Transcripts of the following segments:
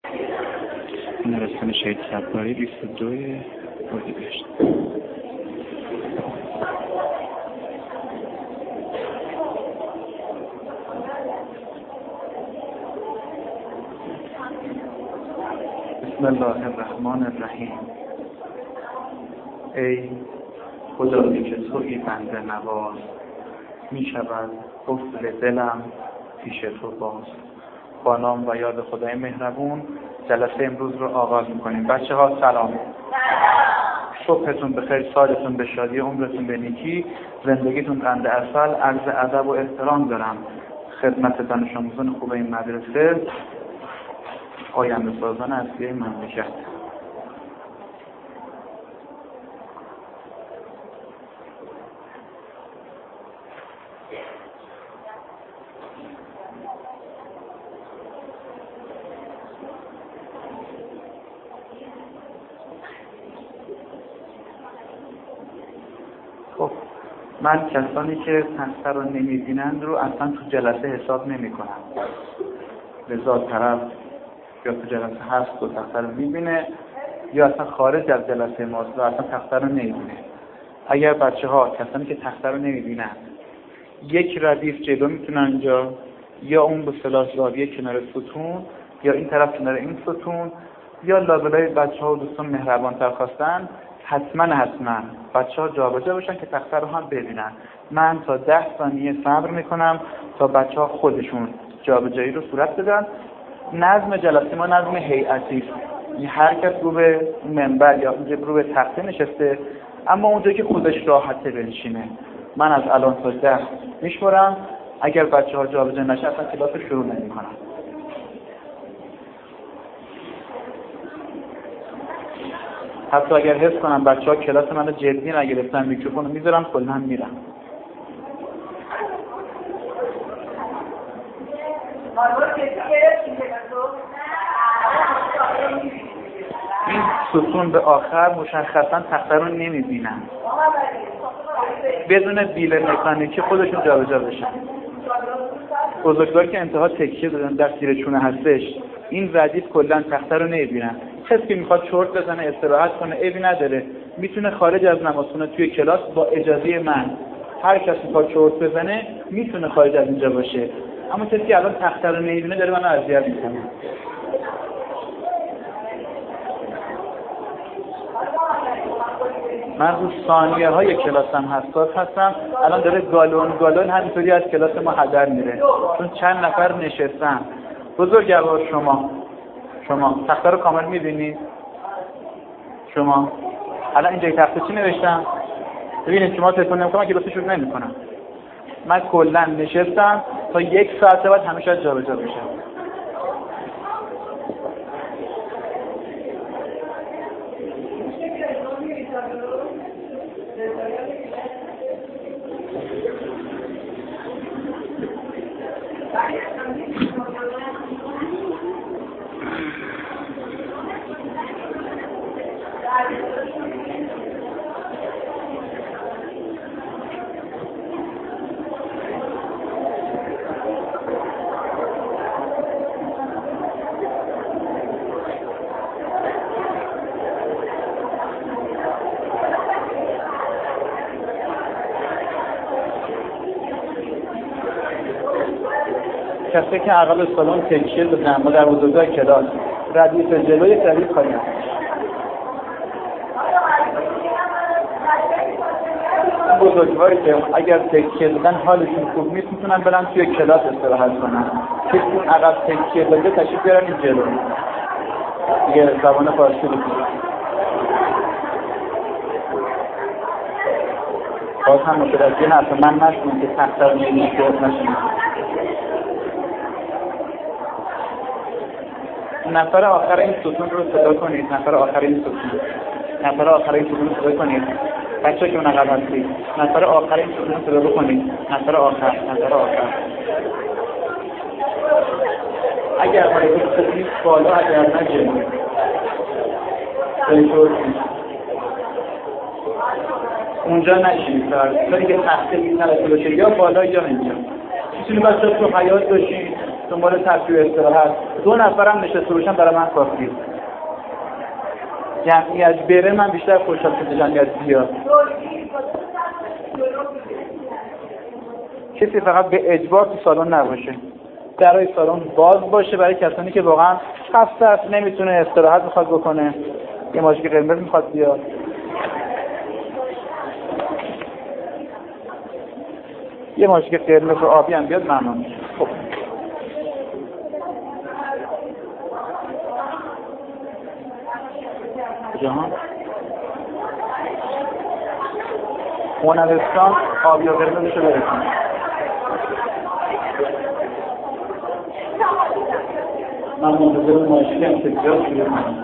نوستان شهید صباری 22 اردیبهشت. بسم الله الرحمن الرحیم. ای خدایی که تویی بنده نواز، می شود قفل دلم پیش تو باز. با نام و یاد خدای مهربون جلسه امروز رو آغاز میکنیم. بچه ها سلام. صبحتون بخیر، سالتون به شادی، عمرتون به نیکی، زندگیتون قند عسل. عرض ادب و احترام دارم خدمت دانش آموزان خوب این مدرسه، آینده سازان اصلی مملکت. خب من کسانی که تخته رو نمیبینند رو اصلا تو جلسه حساب نمی کنم. لذا طرف یا تو جلسه هست و تخته رو میبینه یا اصلا خارج از جلسه ماست و اصلا تخته رو نمیبینه. اگر بچه ها کسانی که تخته رو نمیبینن یک ردیف جلو میتونن اینجا، یا اون به اصطلاح زاویه کنار ستون، یا این طرف کنار این ستون، یا لابلای بچه ها و دوستان مهربان تر خواستن حتما بچه ها جابجا باشن که تخته رو هم ببینن. من تا 10 ثانیه صبر میکنم تا بچه ها خودشون جابجایی رو صورت بدن. نظم جلسه ما نظم هیئتی است، یعنی هر کس رو به منبر یا رو به تخته نشسته، اما اونجایی که خودش راحته بنشینه. من از الان تا 10 میشمرم. اگر بچه ها جابجا نشه اصلا کلاس رو شروع نمی‌کنم. حتی اگر حس کنم بچه ها کلاس منو جدی نگرفتن، میکروفون رو میذارم کلاً میرم. این ستون به آخر مشخصاً تخته رو نمیبینن، بدون بیل مکانیکی خودشون جابجا بشن. بزرگوار که انتها تکیه دادن در زیر چونه هستش، این ردیف کلا تخته رو نمیبینن. کسی که میخواد چرت بزنه استراحت کنه عیبی نداره، میتونه خارج از نمازخونه توی کلاس با اجازه من. هر کسی میخواد چرت بزنه میتونه خارج از اینجا باشه، اما کسی که الان تخته رو نمیبینه داره منو اذیت میکنه. من رو ثانیه های کلاسم حساس هستم. الان داره گالون همینطوری از کلاس ما هدر میره چون چند نفر نشستن. بزرگوار شما تخته رو کامل میبینید؟ شما الان اینجای تخته چی نوشتم؟ ببینید شما تلفن نمیکنم که کلاس شروع نمیکنم. من کلا نشستم تا 1 ساعت بعد همه شاید جابجا بشه. کسی که عقب سالن تکیه دادن ما در بزرگاه کلاس ردیف جلوی ردیف خواهیم. بزرگواری که اگر تکیه دادن حالشون خوب نیست میتونن برن توی کلاس استراحت کنن. کسی اون عقب تکیه داده تشریف بیارن این جلو. دیگه زبان فارسی رو باز هم متوجه هست من نشونم که تخته رو نشونم. نفر آخر این ستون رو صدا کنید. نفر آخر این ستون رو صدا کنید. بچه که اون عقب هستید نفر آخر این ستون رو صدا بکنید. نفر آخر اگر باید بکنید بالا، اگر نه جلو. اونجا نشید تا دیگه تخته بیتنه باشه، یا بالا یا اینجا. میتونید بچه تو حیات باشید دنبال تفریح و استراحت 2 نفرم نشسته باشن برای من کافیه. جمعیت بره من بیشتر خوشحال شده جمعیت بیاد. کسی فقط به اجبار تو سالن نباشه، درای سالن باز باشه برای کسانی که واقعا خسته است، نمیتونه، استراحت میخواد بکنه، یه ماژیک قرمز میخواد بیاد. یه ماژیک قرمز و آبی هم بیاد ممنون میشه. خب جهان هنرستان آبی و قرمزشو برسون. من منتظر ماشین انتظار شروع کنم.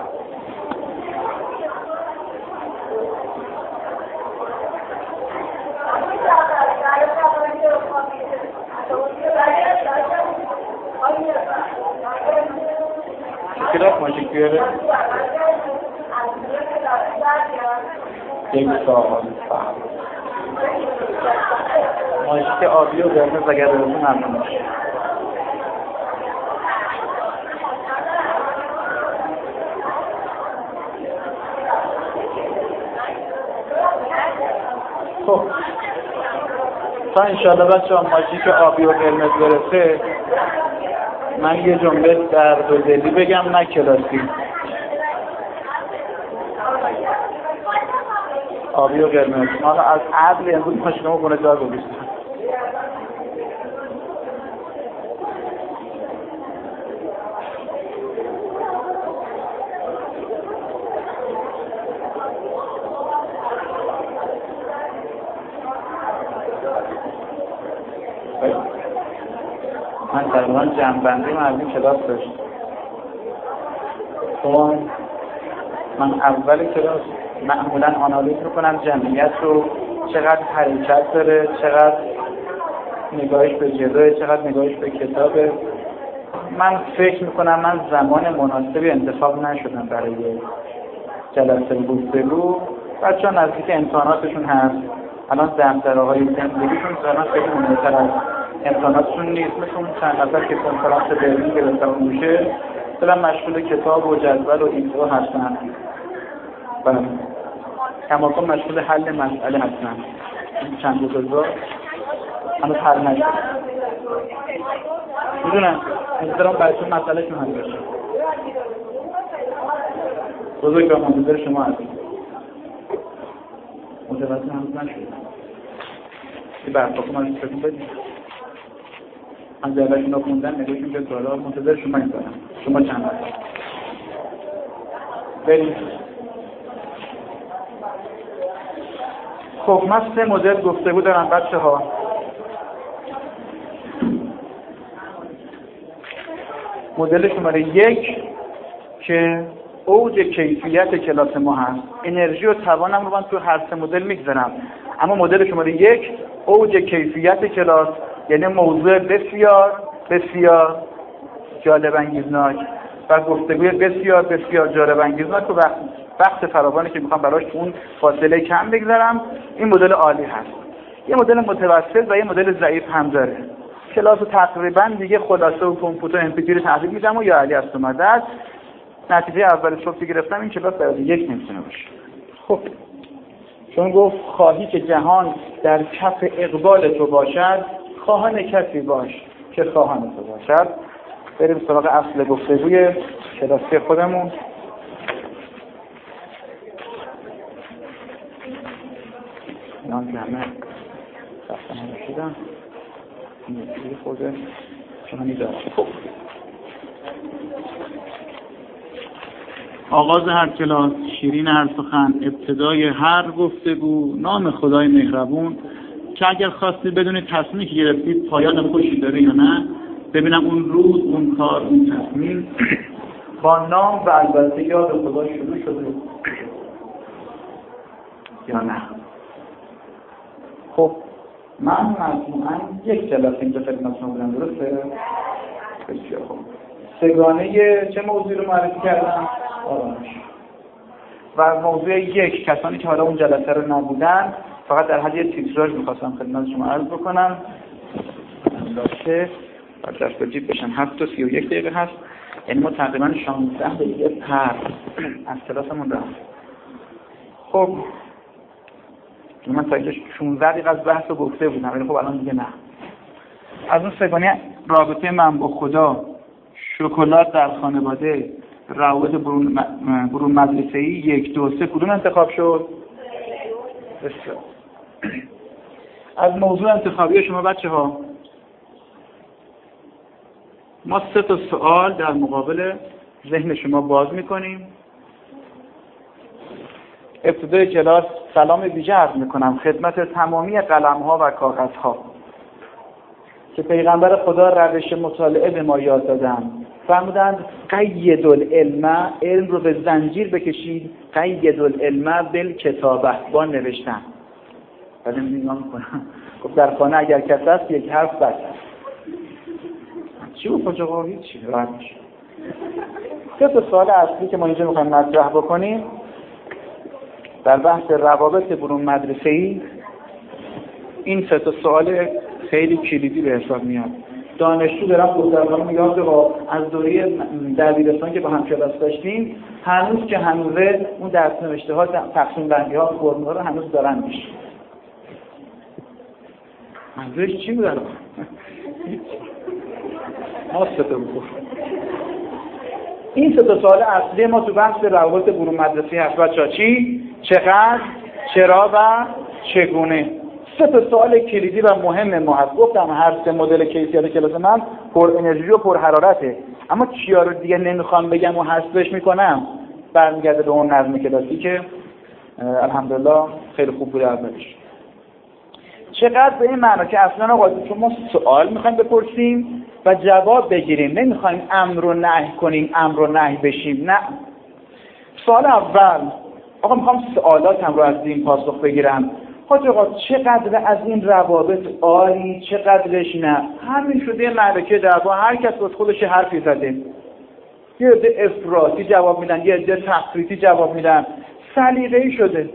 چقدر ماشین بیاره؟ یک ساعت ماشین آبی و قرمز اگر برسون ممنون میشه. خب تا انشاءالله بچه ها ماژیک آبی و قرمز برسه من یه جمله در دلی بگم، نه کلاسی. آبی و قرمز ما از عدل امروز ماشینمو خونه جا گذاشتم. من تقریبا جمع‌بندی مردم کلاس داشت. چون من اول کلاس معمولا آنالیز میکنم جمعیت رو، چقدر حرکت داره، چقدر نگاهش به جلوه، چقدر نگاهش به کتابه. من فکر میکنم من زمان مناسبی انتخاب نشدم برای جلسه گفتگو. بچه‌ها نزدیک امتحاناتشون هست، الان دغدغه‌های زندگیشون زمان خیلی مهمتر از امتحاناتشون نیست. مثل اون چند نفر که کنفرانس برلین گرفتن میشه دلم مشغول کتاب و جدول و اینطور هستن و کماکان مشغول حل مسئله هستن. این چند روزا هنوز حل نشد. میدونم انتظارم براتون مسئلهشون حل بشه. بزرگ و منتظر شما هستیم. متوجه هنوز نشد. این برفاکو من اشتراکون بدیم. من جلوشون رو خوندن نگوشون که سوالا منتظر شما این دارم. شما چند هستم بریم. خب من 3 مدل گفتگو دارم بچه ها. مدل شماره 1 که اوج کیفیت کلاس ما هست، انرژی و توانم رو من تو هر 3 مدل میگذارم. اما مدل شماره 1 اوج کیفیت کلاس، یعنی موضوع بسیار بسیار جالب انگیزناک و گفتگوی بسیار بسیار جالب انگیزناک و وقت فراوانی که میخوام براش اون فاصله کم بگذارم. این مدل عالی هست. یه مدل متوسط و یه مدل ضعیف هم داره. کلاس تقریبا دیگه خلاصه و کمپیوتر امپیتری تحویل میدم و یا علی است اومد. نتیجه اول صبح که گرفتم این کلاس برای 1 نمیتونه باشه. خب چون گفت خواهی که جهان در کف اقبال تو باشد، خواهان کسی باش که خواهان تو باشد. بریم سراغ اصل گفتگوی کلاسی خودمون. اینا جمعه دستم هم بشیدم این خوده چنانی دارم. خب آغاز هر کلاس، شیرین هر سخن، ابتدای هر گفتگو، نام خدای مهربون که اگر خواستید بدونید تصمیمی که گرفتید پایان خوشی داره یا نه، ببینم اون روز، اون کار، اون تصمیم با نام و البته یاد خدا شروع شده یا نه. خب من مجموعاً 1 جلسه اینجا خدمتتون بودم، درسته؟ بسیار خوب. سگانه چه موضوعی رو معرفی کردم؟ آرامش. و موضوع 1 کسانی که حالا اون جلسه رو نبودن فقط در حد یه تیتراژ می‌خواستم خدمت شما عرض بکنم. که باید دست به جیب بشن. 7:31 هست، یعنی ما تقریبا 16 دقیقه پر از کلاسمون رفت. خب من تا اینجا 16 دقیقه از بحث رو گفته بودم، ولی خب الان دیگه نه. از اون سگانه رابطه من با خدا، شکلات در خانواده، روابط برون مدرسه‌ای، 1 2 3 کدوم انتخاب شد؟ بسیار. از موضوع انتخابی شما بچه‌ها ما 3 تا سوال در مقابل ذهن شما باز می‌کنیم. ابتدای کلاس سلام ویژه عرض می‌کنم خدمت تمامی قلم‌ها و کاغذها که پیغمبر خدا روش مطالعه به ما یاد دادن. فرمودند قید العلم، علم رو به زنجیر بکشید، قید العلم بالکتابه، با نوشتن. بعد نگاه می‌کنم گفت در خانه اگر کسی هست یک حرف بس. چی بود کجا قوی چی راحت میشه. 3 تا سوال اصلی که ما اینجا می‌خوایم مطرح بکنیم در بحث روابط برون مدرسه‌ای، این 3 تا سوال خیلی کلیدی به حساب میاد. دانشجو دارم دختران میگم که از دوره دبیرستان که با هم کلاس داشتیم هنوز که هنوزه اون درس نوشته ها، تقسیم بندی ها، فرمول ها رو هنوز دارن میشه. منظورش چی بود الان؟ این 3 تا سوال اصلی ما تو بحث روابط برون مدرسه‌ای هست. بچه‌ها چی؟ چقدر؟ چرا و چگونه؟ 3 تا سوال کلیدی و مهم ما هست. گفتم هر 3 مدل کیفیت کلاس من پر انرژی و پر حرارته، اما چیا رو دیگه نمیخوام بگم و حذفش میکنم. برمیگرده به اون نظم کلاسی که الحمدلله خیلی خوب بوده اولش. چقدر به این معنی که اصلا آقا چون ما سوال میخوایم بپرسیم و جواب بگیریم، نمیخوایم امر و نهی کنیم، امر و نهی بشیم. نه. سوال اول، آقا میخوام سوالاتم رو از این پاسخ بگیرم. حاج آقا چقدر از این روابط عالی، چقدرش نه. همین شده معرکه دعوا، هر کس از خودش حرفی زده. یه عده افراطی جواب میدن، یه عده تفریطی جواب میدن. سلیقه‌ای شده.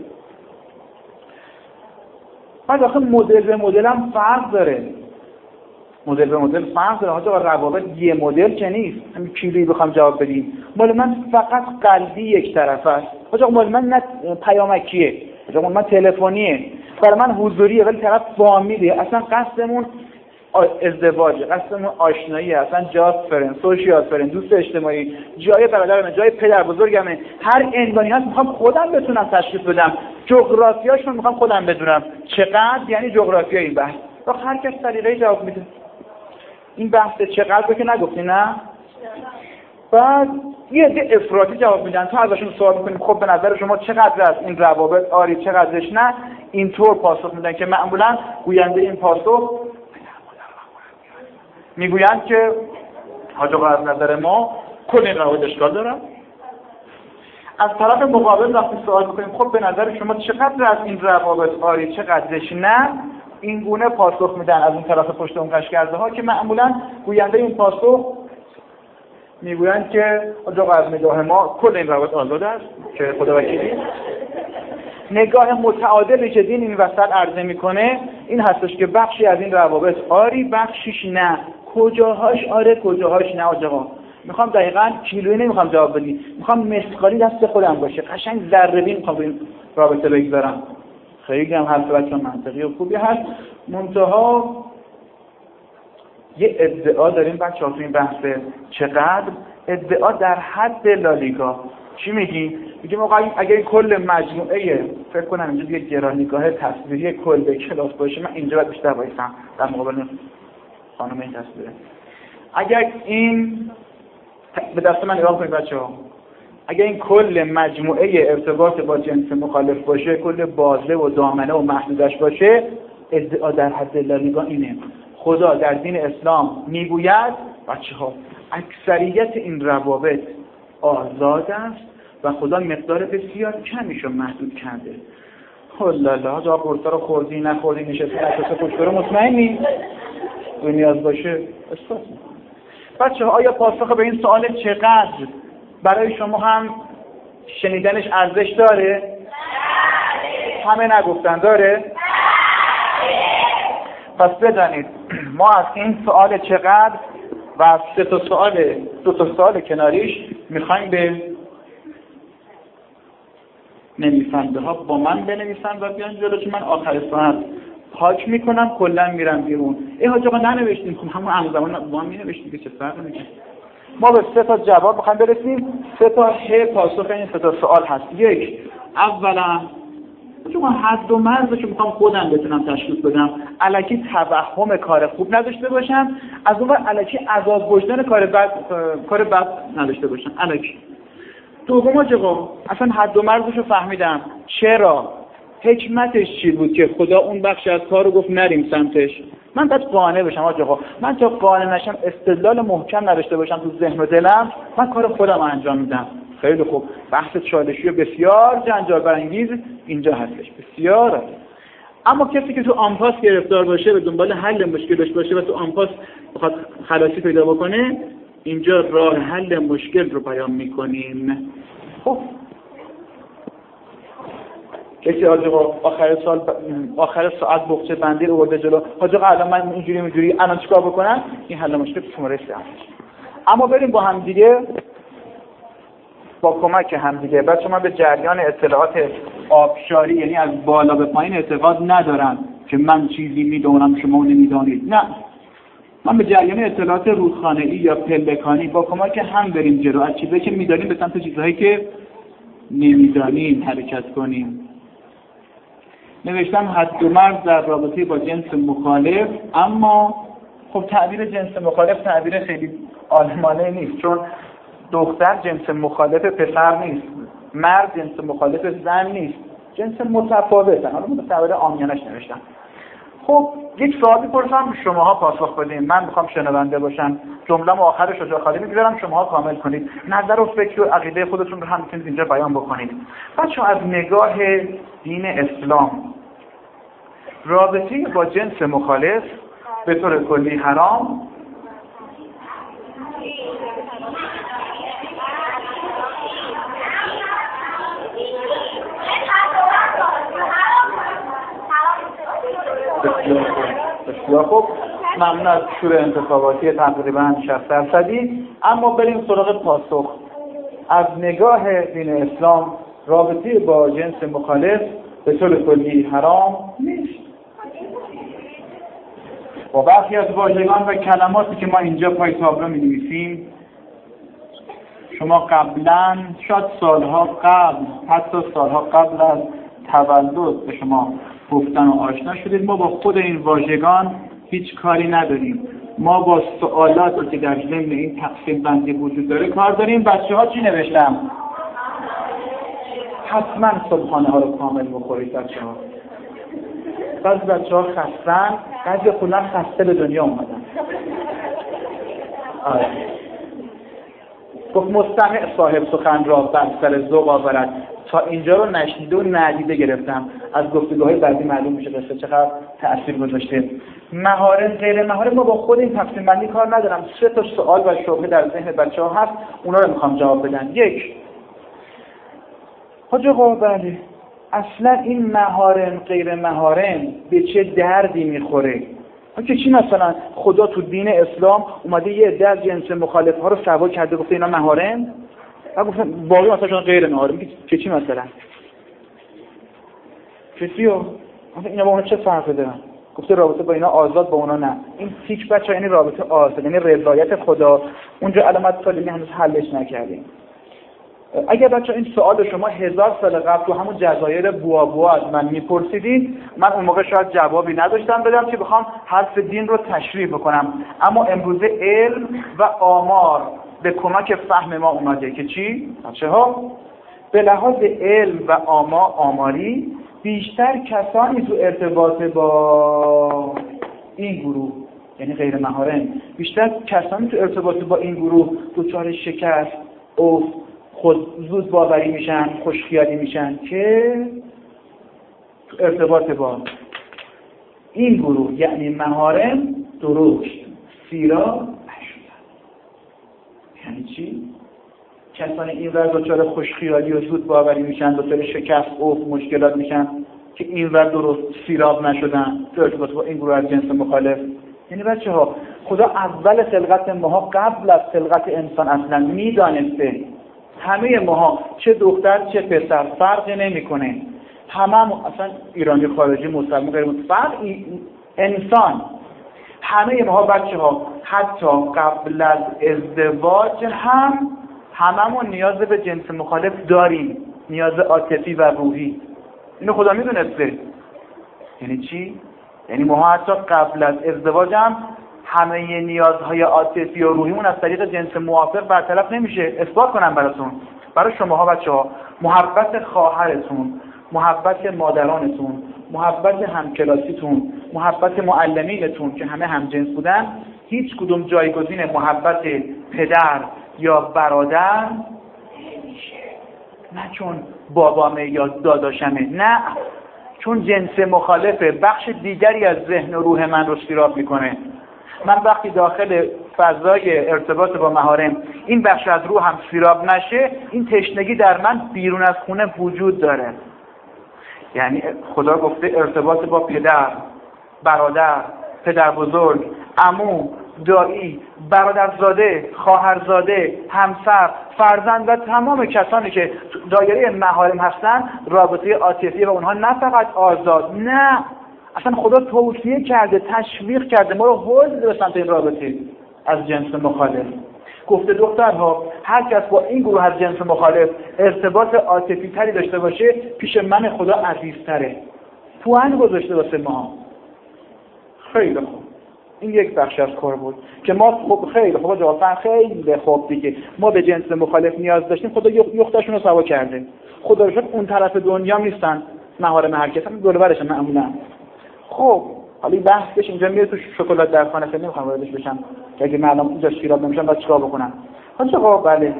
بعد آخه مدل به مدل هم فرق داره. مدل به مدل فرق داره. حاج آقا روابط یه مدل که نیست. همین کیلویی بخوام جواب بدیم. مال من فقط قلبی یک طرف است. حاج آقا مال من نه پیامکیه. حاج آقا من تلفنیه. برای من حضوریه ولی طرف فامیلیه. اصلا قصدمون ازدواجه، قصدمون آشناییه، اصلا جاست فرند، سوشیال فرند، دوست اجتماعی، جای برادرمه، جای پدر بزرگمه. هر عنوانی هست میخوام خودم بتونم تشخیص بدم. جغرافیاشون میخوام خودم بدونم. چقدر یعنی جغرافیا این بحث. و هر کس طریقه جواب میده. این بحث چقدر رو که نگفتی نه؟ بعد یه عده افراطی جواب میدن. تا ازشون سوال میکنیم خب به نظر شما چقدر از این روابط عالی، چقدرش نه؟ اینطور پاسخ میدن که معمولا گوینده این پاسخ میگویند که حاج آقا از نظر ما کل این روابط اشکال دارن. از طرف مقابل وقتی سوال میکنیم خب به نظر شما چقدر از این روابط عالی، چقدرش نه؟ این گونه پاسخ میدن از اون طرف پشت اون قشقرده ها که معمولا گوینده این پاسخ میگویند که حاج آقا از نگاه ما کل این روابط آزاد است که خدا وکیلی. نگاه متعادلی که دین این وسط عرضه میکنه این هستش که بخشی از این روابط آری، بخشیش نه. کجاهاش آره، کجاهاش نه. حاج آقا میخوام دقیقاً کیلویی نمیخوام جواب بدی، میخوام مثقالی دست خودم باشه، قشنگ ذره بین میخوام این رابطه بگذارم. خیلی هم حرف بچه‌ها منطقی و خوبی هست. منتها یه ادعا داریم بچه‌ها تو این بحث چقدر، ادعا در حد لالیگا. چی میگی؟ میگیم آقا اگه این کل مجموعه، فکر کنم اینجا دیگه گرانیگاه تصویری کل کلاس باشه، من اینجا باید بیشتر وایسم در مقابل خانم این تصویره. اگر این به دست من نگاه کنید بچه‌ها، اگر این کل مجموعه ارتباط با جنس مخالف باشه، کل بازه و دامنه و محدودش باشه، ادعا در حد لالیگا اینه. خدا در دین اسلام میگوید بچه‌ها اکثریت این روابط آزاد است و خدا مقدار بسیار کمیشو محدود کرده. هلالا جا قرصا رو خوردی نخوردی نشستی پشت رو مطمئنی؟ و نیاز باشه احساس. بچه‌ها آیا پاسخ به این سوال چقدر برای شما هم شنیدنش ارزش داره؟ همه نگفتن داره؟ پس بدانید ما از این سوال چقدر و 2 تا سوال کناریش میخوایم به نویسنده ها با من بنویسن و بیان جلو، که من آخر ساعت پاک میکنم، کلا میرم بیرون. حاج آقا ننوشتیم، همون همزمان با هم مینوشتیم که چه فرقی میکنه. ما به 3 تا جواب میخوایم برسیم، 3 تا پاسخ این 3 تا سوال هست. یک، اولا چون حد و مرزشو میخوام خودم بتونم تشخیص بدم، الکی توهم کار خوب نداشته باشم، از اون ور الکی عذاب وجدان کار بد نداشته باشم الکی. دوم آقا اصلا حد و مرزشو فهمیدم، چرا، حکمتش چی بود که خدا اون بخش از کارو گفت نریم سمتش. من باید قانع بشم آقا، من تا قانع نشم، استدلال محکم نداشته باشم تو ذهن و دلم، من کار خودم انجام میدم. خیلی خوب، بحث چالشی بسیار جنجال برانگیز اینجا هستش، بسیار. اما کسی که تو آنپاس گرفتار باشه، به دنبال حل مشکلش باشه و تو آنپاس بخواد خلاصی پیدا بکنه، اینجا راه حل مشکل رو بیان میکنیم. خب کسی آقا آخر ساعت بخچه بندی رو برده جلو، آقا الان من اینجوری الان چیکار بکنم؟ این حل مشکل شماره 3 هست. اما بریم با هم دیگه، با کمک هم دیگه. بچه من به جریان اطلاعات آبشاری، یعنی از بالا به پایین اعتقاد ندارم که من چیزی میدونم شما نمیدانید. نه، من به جریان اطلاعات رودخانه‌ای یا پلکانی با کمک هم بریم جلو، از چیزایی که میدانیم به سمت چیزهایی که نمیدانیم حرکت کنیم. نوشتم حد و مرز در رابطه با جنس مخالف، اما خب تعبیر جنس مخالف تعبیر خیلی آلمانه نیست، چون دختر جنس مخالف پسر نیست، مرد جنس مخالف زن نیست، جنس متفاوتن. حالا من تعبیر عامیانش نوشتم. خب یک سوالی پرسم، شماها پاسخ بدین. من میخوام شنونده باشم، جمله‌مو آخرش رو جا خالی میگذارم، شماها کامل کنید. نظر و فکر و عقیده خودتون رو هم میتونید اینجا بیان بکنید. بچه‌ها از نگاه دین اسلام رابطه با جنس مخالف به طور کلی حرام، بسیار خوب. ممنون از شور انتخاباتی تقریبا 60%. اما بریم سراغ پاسخ. از نگاه دین اسلام رابطه با جنس مخالف به طور کلی حرام نیست. با برخی از واژگان و کلماتی که ما اینجا پای تابلو می‌نویسیم، شما قبلا شاید سالها قبل، حتی سالها قبل از تولد به شما گفتن و آشنا شدید. ما با خود این واژگان هیچ کاری نداریم. ما با سوالاتی که در ضمن این تقسیم بندی وجود داره کار داریم. بچه‌ها چی نوشتم؟ حتما صبحانه ها رو کامل بخورید بچه‌ها. بعضی بچه‌ها خستن، بعضی کلا خسته به دنیا اومدن. آره. گفت مستمع صاحب سخن را بر سر ذوق آورد. تا اینجا رو نشنیده و ندیده گرفتم. از گفتگوهای بعدی معلوم میشه قصه چقدر تأثیر گذاشته. مهارت غیر مهارت، ما با خود این تقسیم بندی کار ندارم. 3 تا سوال و شبهه در ذهن بچه‌ها هست، اونا رو میخوام جواب بدن. یک، حاج آقا بله، اصلا این محارم غیر محارم به چه دردی میخوره؟ که چی مثلا خدا تو دین اسلام اومده یه عده از جنس مخالف ها رو سوا کرده گفته اینا محارم، و گفتن باقی مثلا غیر محارم، که چی مثلا؟ چطوریه؟ اینا با اونا چه فرقی دارن؟ گفته رابطه با اینا آزاد، با اونا نه. این تیک بچه یعنی رابطه آزاد، یعنی رضایت خدا. اونجا علامت سالیمی هنوز حلش نکردیم. اگر بچه این سوال شما 1000 سال قبل تو همون جزایر بوابوا از من میپرسیدید، من اون موقع شاید جوابی نداشتم بدم که بخوام حرف دین رو تشریح بکنم. اما امروزه علم و آمار به کمک فهم ما اومده که چی؟ بچه‌ها به لحاظ علم و آماری بیشتر کسانی تو ارتباط با این گروه، یعنی غیر محارم، بیشتر کسانی تو ارتباط با این گروه دچار شکست و خود زود باوری میشن، خوشخیالی میشن که تو ارتباط با این گروه یعنی محارم درشت سیرا نشدن. یعنی چی؟ کسانی این ور دچار خوشخیالی و زود باوری میشن، دچار شکست و مشکلات میشن که این ور درست سیراب نشدن تو ارتباط با این گروه از جنس مخالف. یعنی بچه‌ها خدا اول خلقت ماها قبل از خلقت انسان اصلا میدانسته همه ماها چه دختر چه پسر فرقی نمیکنه، همه اصلا ایرانی خارجی مسلمان غیر مسلمان فرق انسان، همه ماها بچه ها حتی قبل از ازدواج هم هممون نیاز به جنس مخالف داریم، نیاز عاطفی و روحی. اینو خدا میدونسته. یعنی چی؟ یعنی ما حتی قبل از ازدواج هم همه نیازهای عاطفی و روحیمون از طریق جنس موافق برطرف نمیشه. اثبات کنم براتون، برای شماها بچه‌ها، محبت خواهرتون، محبت مادرانتون، محبت همکلاسیتون، محبت معلمینتون که همه همجنس بودن، هیچ کدوم جایگزین محبت پدر یا برادر نمیشه. نه چون بابامه یا داداشمه، نه چون جنس مخالفه، بخش دیگری از ذهن و روح من رو سیراب میکنه. من وقتی داخل فضای ارتباط با محارم این بخش از روح هم سیراب نشه، این تشنگی در من بیرون از خونه وجود داره. یعنی خدا گفته ارتباط با پدر، برادر، پدر بزرگ، عمو، دایی، برادرزاده، خواهرزاده، همسر، فرزند و تمام کسانی که دایره محارم هستن، رابطه عاطفی و اونها نه فقط آزاد، نه اصلا خدا توصیه کرده، تشویق کرده ما رو حوض به سمت این رابطه از جنس مخالف. گفته دخترها هر کس با این گروه از جنس مخالف ارتباط عاطفی تری داشته باشه پیش من خدا عزیزتره. پوان گذاشته واسه ما. خیلی خوب. این یک بخش از کار بود که ما خب خیلی خوب جواباً خیلی خوب دیگه ما به جنس مخالف نیاز داشتیم، خدا یختشون رو سوا کرده. خدا رو شد اون طرف دنیا نیستن محارم هر کس، هم دور و برش معمولا. خب حالا بحثش اینجا میره تو شکلات در خانه، فعلا نمیخوام واردش بشم که اگه من اونجا شیراب نمیشم بعد چیکار بکنم. حالا بله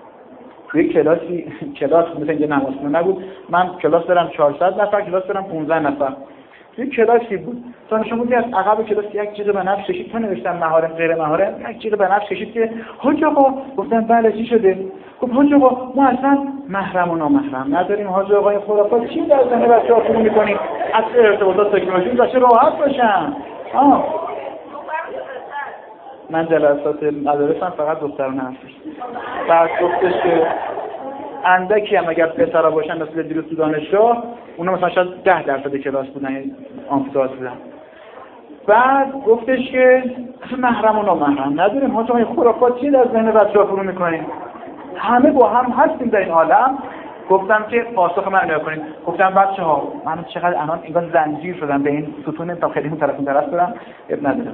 توی کلاس مثلا اینجا نمازخونه نبود، من کلاس دارم 400 نفر، کلاس دارم 15 نفر. توی کلاسی بود دانش آموزی از عقب کلاس یک جیغ به نفس کشید، تا نوشتم محارم غیر محارم، یک جیغ به نفس کشید که حاج آقا. گفتم بله چی شده؟ گفت حاج آقا ما اصلا محرم و نامحرم نداریم، حاج آقای خرافات چی در ذهن بچه‌ها فرو می‌کنید؟ از ارتباطات تکنولوژی بچه راحت باشن. من جلسات مدارسم فقط دخترانه هستش. بعد گفتش که اندکی هم اگر پسرا باشن مثل دیروز تو دانشگاه، اونا مثلا شاید 10% کلاس بودن، یعنی آمفی‌تئاتر بودن. بعد گفتش که محرم و نامحرم نداریم، حاج آقای خرافات چی در ذهن بچه‌ها فرو می‌کنید؟ همه با هم هستیم در این عالم. گفتم که پاسخ من نگاه کنید. گفتم بچه‌ها من چقدر الان انگار زنجیر شدم به این ستون تا خیلی اون طرف دارم، اب نداره.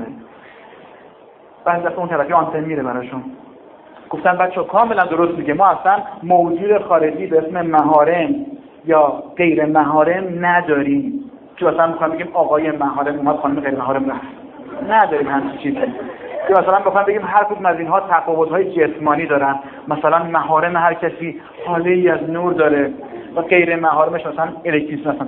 بعد دفعه اون طرفی آنتن میره براشون. گفتم بچه‌ها کاملا درست میگه، ما اصلا موجود خارجی به اسم محارم یا غیر محارم نداریم که مثلا میخوام بگیم آقای محارم اومد خانم غیر محارم رفت، نداریم همچین چیزی. که مثلا بخوام بگیم هر کدوم از اینها تفاوت‌های جسمانی دارن، مثلا محارم هر کسی حاله‌ای از نور داره و غیر محارمش مثلا الکتریسیته مثلا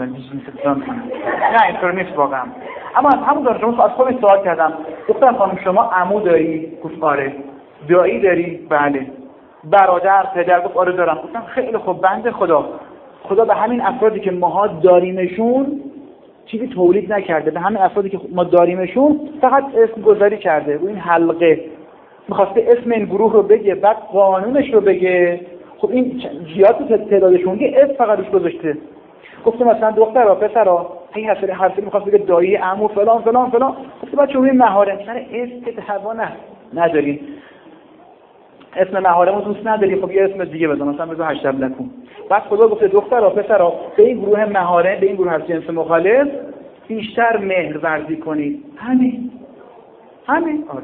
نه اینطور نیست واقعا. اما از همون دانشجو از خودم سوال کردم، گفتم خانم شما عمو داری؟ گفت آره. دایی داری؟ بله. برادر، پدر؟ گفت آره دارم. گفتم خیلی خوب، بنده خدا به همین افرادی که ماها داریمشون چیزی تولید نکرده، به همین افرادی که ما داریمشون فقط اسم گذاری کرده. رو این حلقه می‌خواسته اسم این گروه رو بگه، بعد قانونش رو بگه. خب این زیاد تعدادشون که اسم فقط روش گذاشته. گفته مثلا دخترها پسرها، این حرفی می‌خواست بگه دایی، عمو، فلان فلان فلان. گفته بچه‌ها این محارم سر اسم که دعوا نداری. اسم محارمو دوست نداری، خب یه اسم دیگه بذار، مثلا بذار هشتبلکون. بعد خدا گفته دخترها پسرها به این گروه محارم، به این گروه از جنس مخالف بیشتر مهر ورزی کنید. همین آره.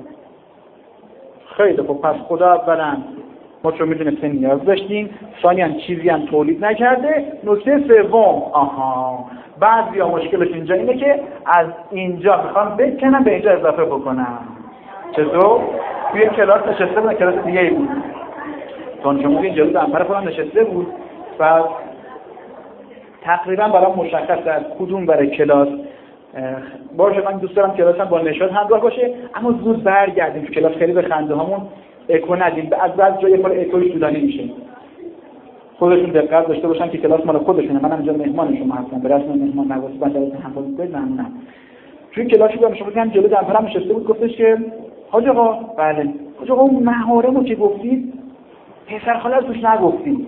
خیلی خب، پس خدا اولا ما چون میدونستیم نیاز داشتیم، ثانیاً چیزی هم تولید نکرده. نکته سوم بعضیا مشکلش اینجا اینه که از اینجا میخوام بکنم به اینجا اضافه بکنم. چطور؟ توی کلاس نشسته بودن، کلاس دیگه بود، دانش آموز اینجا بود، دمپر خودم نشسته بود و تقریبا برام مشخص از کدوم برای کلاس باشه. من دوست دارم کلاسم با نشاط همراه باشه، اما زود برگردیم تو کلاس، خیلی به خنده هامون اکو ندیم، از بعض جای خود اکوش طولانی میشه. خودشون دقت داشته باشن که کلاس مال خودشونه، منم اینجا مهمان شما هستم، به رسم مهمان نوازی بنده همون کنید. ممنونم. توی کلاسی دانش آموزی هم جلو دمپرم نشسته بود، گفتش که حاج آقا بله حاج آقا اون محارمو که گفتید پسر خاله از توش نگفتید.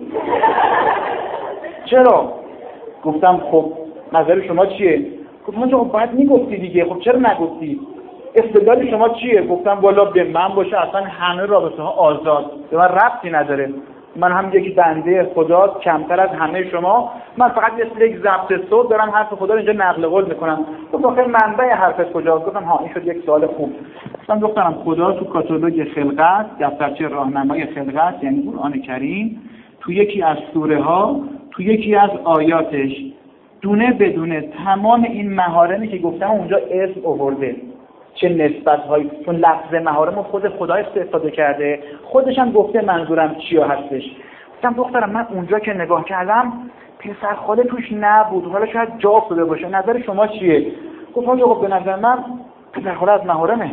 چرا؟ گفتم خب نظر شما چیه؟ گفتم حاج آقا باید میگفتی دیگه. خب چرا نگفتی؟ استدلال شما چیه؟ گفتم والا به من باشه اصلا همه رابطه ها آزاد، به من ربطی نداره، من هم یکی بنده خدا کمتر از همه شما، من فقط مثل یک ضبط صوت دارم حرف خدا رو اینجا نقل قول میکنم. گفتم آخه منبع حرفت کجاست؟ گفتم ها این شد یک سوال خوب. گفتم دخترم خدا تو کاتالوگ خلقت، دفترچه راهنمای خلقت یعنی قرآن کریم، تو یکی از سوره ها، تو یکی از آیاتش دونه بدونه تمام این محارمی که گفتم اونجا اسم آورده، چه نسبت‌هایی، چون لفظ محارم خود خدا استفاده کرده، خودش هم گفته منظورم چیا هستش. گفتم دخترم من اونجا که نگاه کردم پسر خاله توش نبود، حالا شاید جا افتاده باشه، نظر شما چیه؟ گفت آقا به نظر من پسر خاله از محارمه.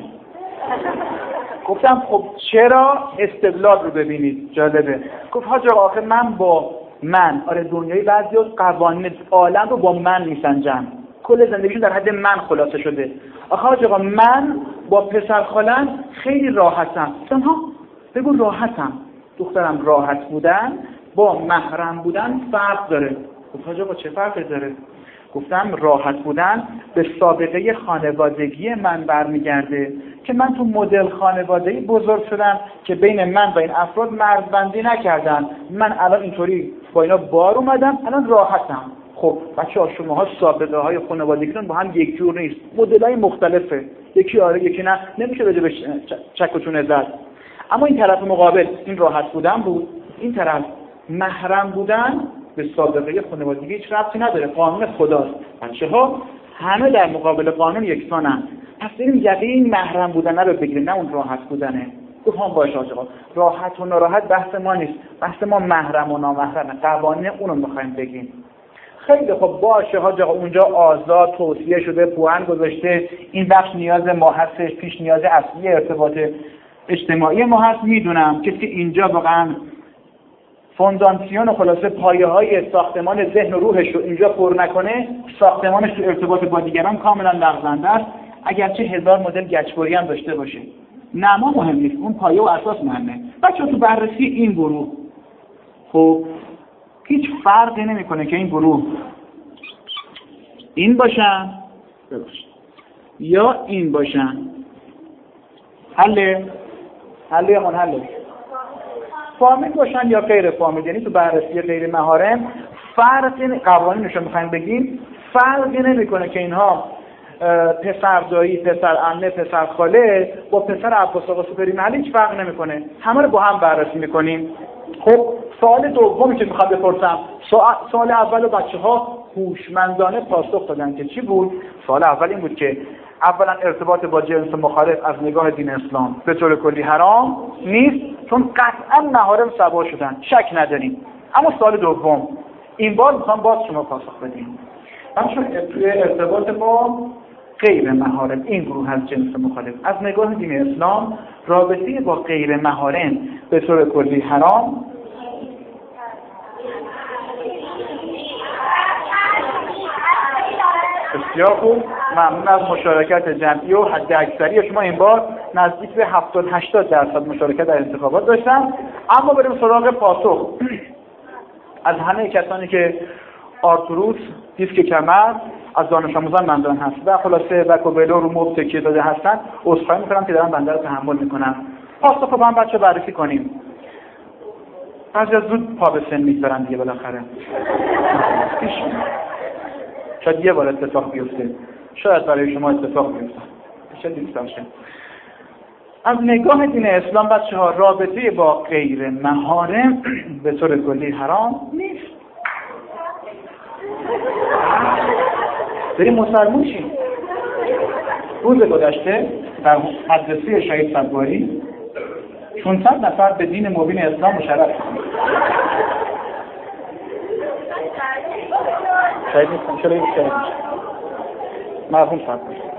گفتم خب چرا؟ استدلال رو ببینید جالبه. گفت حاج آقا آخه من آره دنیای بعضیا قوانین عالم رو با من میسنجن، کل زندگیشون در حد من خلاصه شده. آخه حاج آقا من با پسر خالم خیلی راحتم. گفتم ها بگو راحتم. دخترم راحت بودن با محرم بودن فرق داره. گفت حاج آقا چه فرقی داره؟ گفتم راحت بودن به سابقه خانوادگی من برمیگرده که من تو مدل خانوادگی بزرگ شدم که بین من و این افراد مرزبندی نکردن، من الان اینطوری با اینا بار اومدم، الان راحتم. خب بچه‌ها شماها سابقه های خانوادگیتون با هم یک جور نیست، مدل‌های مختلفه، یکی آره یکی نه، نمیشه راجع بهش چک و چونه زد. اما این طرف مقابل این راحت بودن بود، این طرف محرم بودن به سابقه خانوادگی هیچ ربطی نداره، قانون خداست. بچه‌ها همه در مقابل قانون یکسانن. پس بریم یقین این محرم بودن رو بگیریم، نه اون راحت بودنه. گفتم باشه آقا، راحت و ناراحت بحث ما نیست، بحث ما محرم و نامحرمه، قوانین اونو می‌خوایم بگیم. خیلی خب باشه حاج آقا اونجا آزاد توصیه شده، پوان گذاشته، این بخش نیاز ما هستش، پیش نیاز اصلی ارتباط اجتماعی ما هست، میدونم کسی که اینجا واقعا فونداسیون و خلاصه پایه‌های ساختمان ذهن و روحش رو اینجا پر نکنه، ساختمانش تو ارتباط با دیگران کاملا لغزنده است، اگرچه 1000 مدل گچبری هم داشته باشه. نما مهم نیست، اون پایه و اساس مهمه. بچه‌ها تو بررسی این گروه خب هیچ فرقی نمیکنه که این گروه این باشن یا این باشن. حله یا منحله، فامیل باشن یا غیر فامیل. یعنی تو بررسی غیر محارم فرقی قوانینش رو میخوایم بگیم، فرقی نمیکنه که اینها پسر دایی، پسر عمه، پسر خاله با پسر عباس آقا سپری محلی هیچ فرق نمیکنه، همه رو با هم بررسی میکنیم. خب سوال دومی که میخوام بپرسم، سوال اول بچه‌ها هوشمندانه پاسخ دادن که چی بود؟ سوال اول این بود که اولا ارتباط با جنس مخالف از نگاه دین اسلام به طور کلی حرام نیست، چون قطعا محارم سوا شدن، شک نداریم. اما سوال دوم این بار میخوام باز شما پاسخ بدین. همچون توی ارتباط با غیر محارم این گروه از جنس مخالف از نگاه دین اسلام رابطه با غیر محارم به طور کلی حرام. بسیار خوب، ممنون از مشارکت جمعی و حد اکثری شما. این بار نزدیک به 70-80% مشارکت در انتخابات داشتن. اما بریم سراغ پاسخ. از همه کسانی که آرتوروس، دیسک کمر از دانش آموزان بندان هست و خلاصه وکوبلو رو مبت تکیه داده هستن، عذرخواهی میکنم که دارم بنده رو تحمل میکنم. پاسخ رو با هم بچه بررسی کنیم. بعضی از زود پا به سن میذارن دیگه بالاخره. شاید یه بار اتفاق بیفته، شاید برای شما اتفاق بیفته، شاید نیست باشه. از نگاه دین اسلام بچه‌ها رابطه با غیر محارم به طور کلی حرام نیست. بریم مسلمون شیم. روز گذشته در مدرسه شهید صدواری 600 نفر به دین مبین اسلام مشرف شدند. شهید نیستم، چرا این شهید میشه؟ مرحوم صدواری.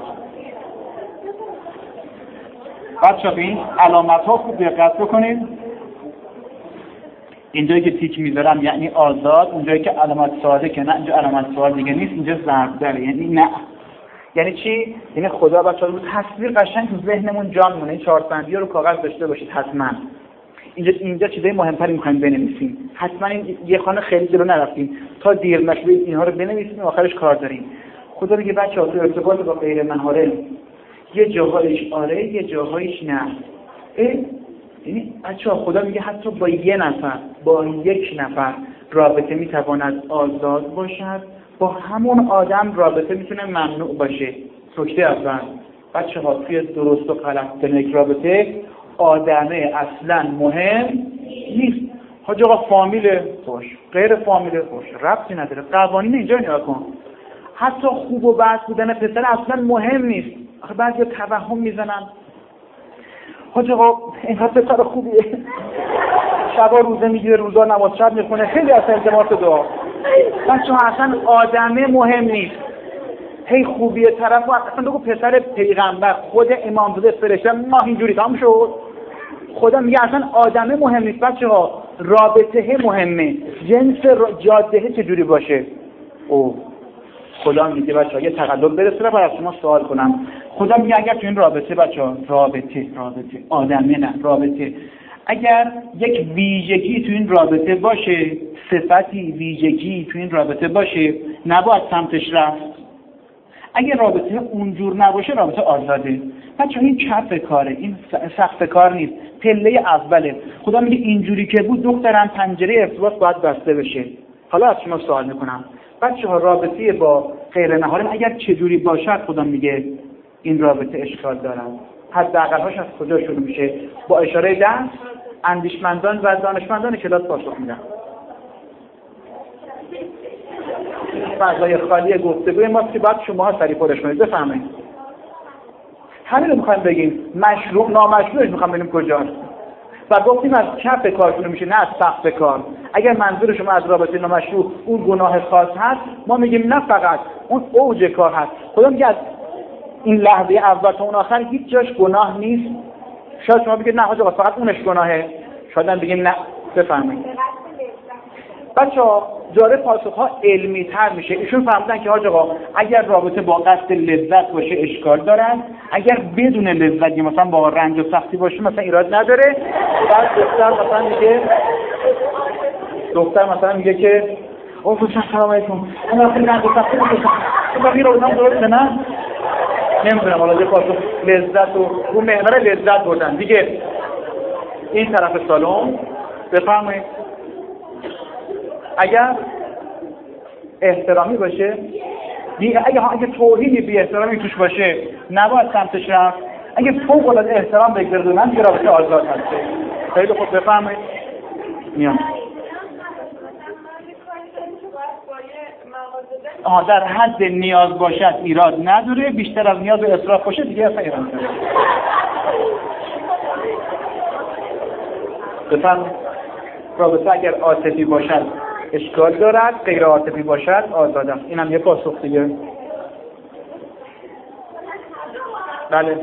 بچه‌ها این علامت ها خوب دقت بکنید. اینجایی که تیک میذارم یعنی آزاد، اونجایی که علامت سواله که نه، اینجا علامت سوال دیگه نیست، اینجا ضرب داره یعنی نه. یعنی چی؟ یعنی خدا بچه‌ها رو تصویر قشنگ تو ذهنمون جان مونه. این 4 بندی رو کاغذ داشته باشید حتما. اینجا چیزای مهمتری می‌خوایم بنویسیم. حتما این یه خانه خیلی جلو نرفتیم تا دیر نشه اینها رو بنویسیم و آخرش کار داریم. خدا میگه بچه‌ها تو ارتباط با غیر محارم یه جاهایش آره یه جاهایش نه. یعنی بچه‌ها خدا میگه حتی با یه نفر با یک نفر رابطه میتواند آزاد باشد، با همون آدم رابطه میتونه ممنوع باشه. نکته اول بچه‌ها توی درست و غلط یک رابطه آدمه اصلا مهم نیست. حاج آقا فامیل خوش غیر فامیل خوش ربطی نداره. قوانین اینجا نگاه کن. حتی خوب و بد بودن پسر اصلا مهم نیست. آخه بعضی توهم میزنن حاج آقا اینها پسر خوبیه شبا روزه میگیره روزا نماز شب میخونه خیلی اصلا التماس دعا. بچه‌ها اصلا آدمه مهم نیست. هی خوبیه طرف اصلا بگو پسر پیغمبر خود امام زاده فرشته ما اینجوری تمام شد. خدا میگه اصلا آدمه مهم نیست. بچه‌ها رابطه مهمه. جنس جاده چجوری باشه. خدا میگه بچه‌ها یه تقلب برسونه برای شما سوال کنم. خدا میگه اگر تو این رابطه بچه‌ها رابطه آدمه نه رابطه اگر یک ویژگی تو این رابطه باشه صفتی ویژگی تو این رابطه باشه نباید سمتش رفت. اگر رابطه اونجور نباشه رابطه آزاده. بچه‌ها این کف کاره این سخت کار نیست. پله اوله. خدا میگه اینجوری که بود دخترم پنجره ارتباط باید بسته بشه. حالا از شما سوال میکنم بچه‌ها رابطه با غیر محارم اگر چجوری باشد خدا میگه این رابطه اشکال دارد. حداقلش از کجا شروع میشه؟ با اشاره دست اندیشمندان و دانشمندان کلاس پاسخ میدن. فضای خالی گفتگوی ما که باید شماها سریع پرش کنید. بفهمید همین رو میخوایم بگیم. مشروع نامشروعش میخوایم بگیم کجاست و گفتیم از کف کار شروع میشه نه از سقف کار. اگر منظور شما از رابطه نامشروع اون گناه خاص هست ما میگیم نه فقط اون اوج کار هست. خدا میگه از این لحظه اول تا اون آخر هیچ جاش گناه نیست. شاید شما بگید نه حاج آقا فقط اونش گناهه. شاید هم بگیم نه. بفرمایید بچه‌ها جاره پاسخ‌ها علمی تر میشه. ایشون فهمیدن که حاج آقا اگر رابطه با قصد لذت باشه اشکال دارن، اگر بدون لذت مثلا با رنج و سختی باشه مثلا ایراد نداره. بعد دختر مثلا میگه که سلام علیکم انا خیلی رنج و سختی میشه باقی رو درسته نه نمیدونم حالا یه پاسخ لذت و اون محور لذت بردن دیگه. این طرف سالن بفرمایید اگر احترامی باشه اگه توهینی بی احترامی توش باشه نباید سمتش رفت. اگه فوق العاده احترام بگذاره من دیگه رابطه آزاد هست. خیلی خوب بفرمایید. میام در حد نیاز باشد ایراد نداره. بیشتر از نیاز و اسراف باشه دیگه اصلا ایراد نداره. بفرمایید رابطه اگر عاطفی باشد اشکال دارد، غیر عاطفی باشد آزاد است. اینم یه پاسخ دیگه. بله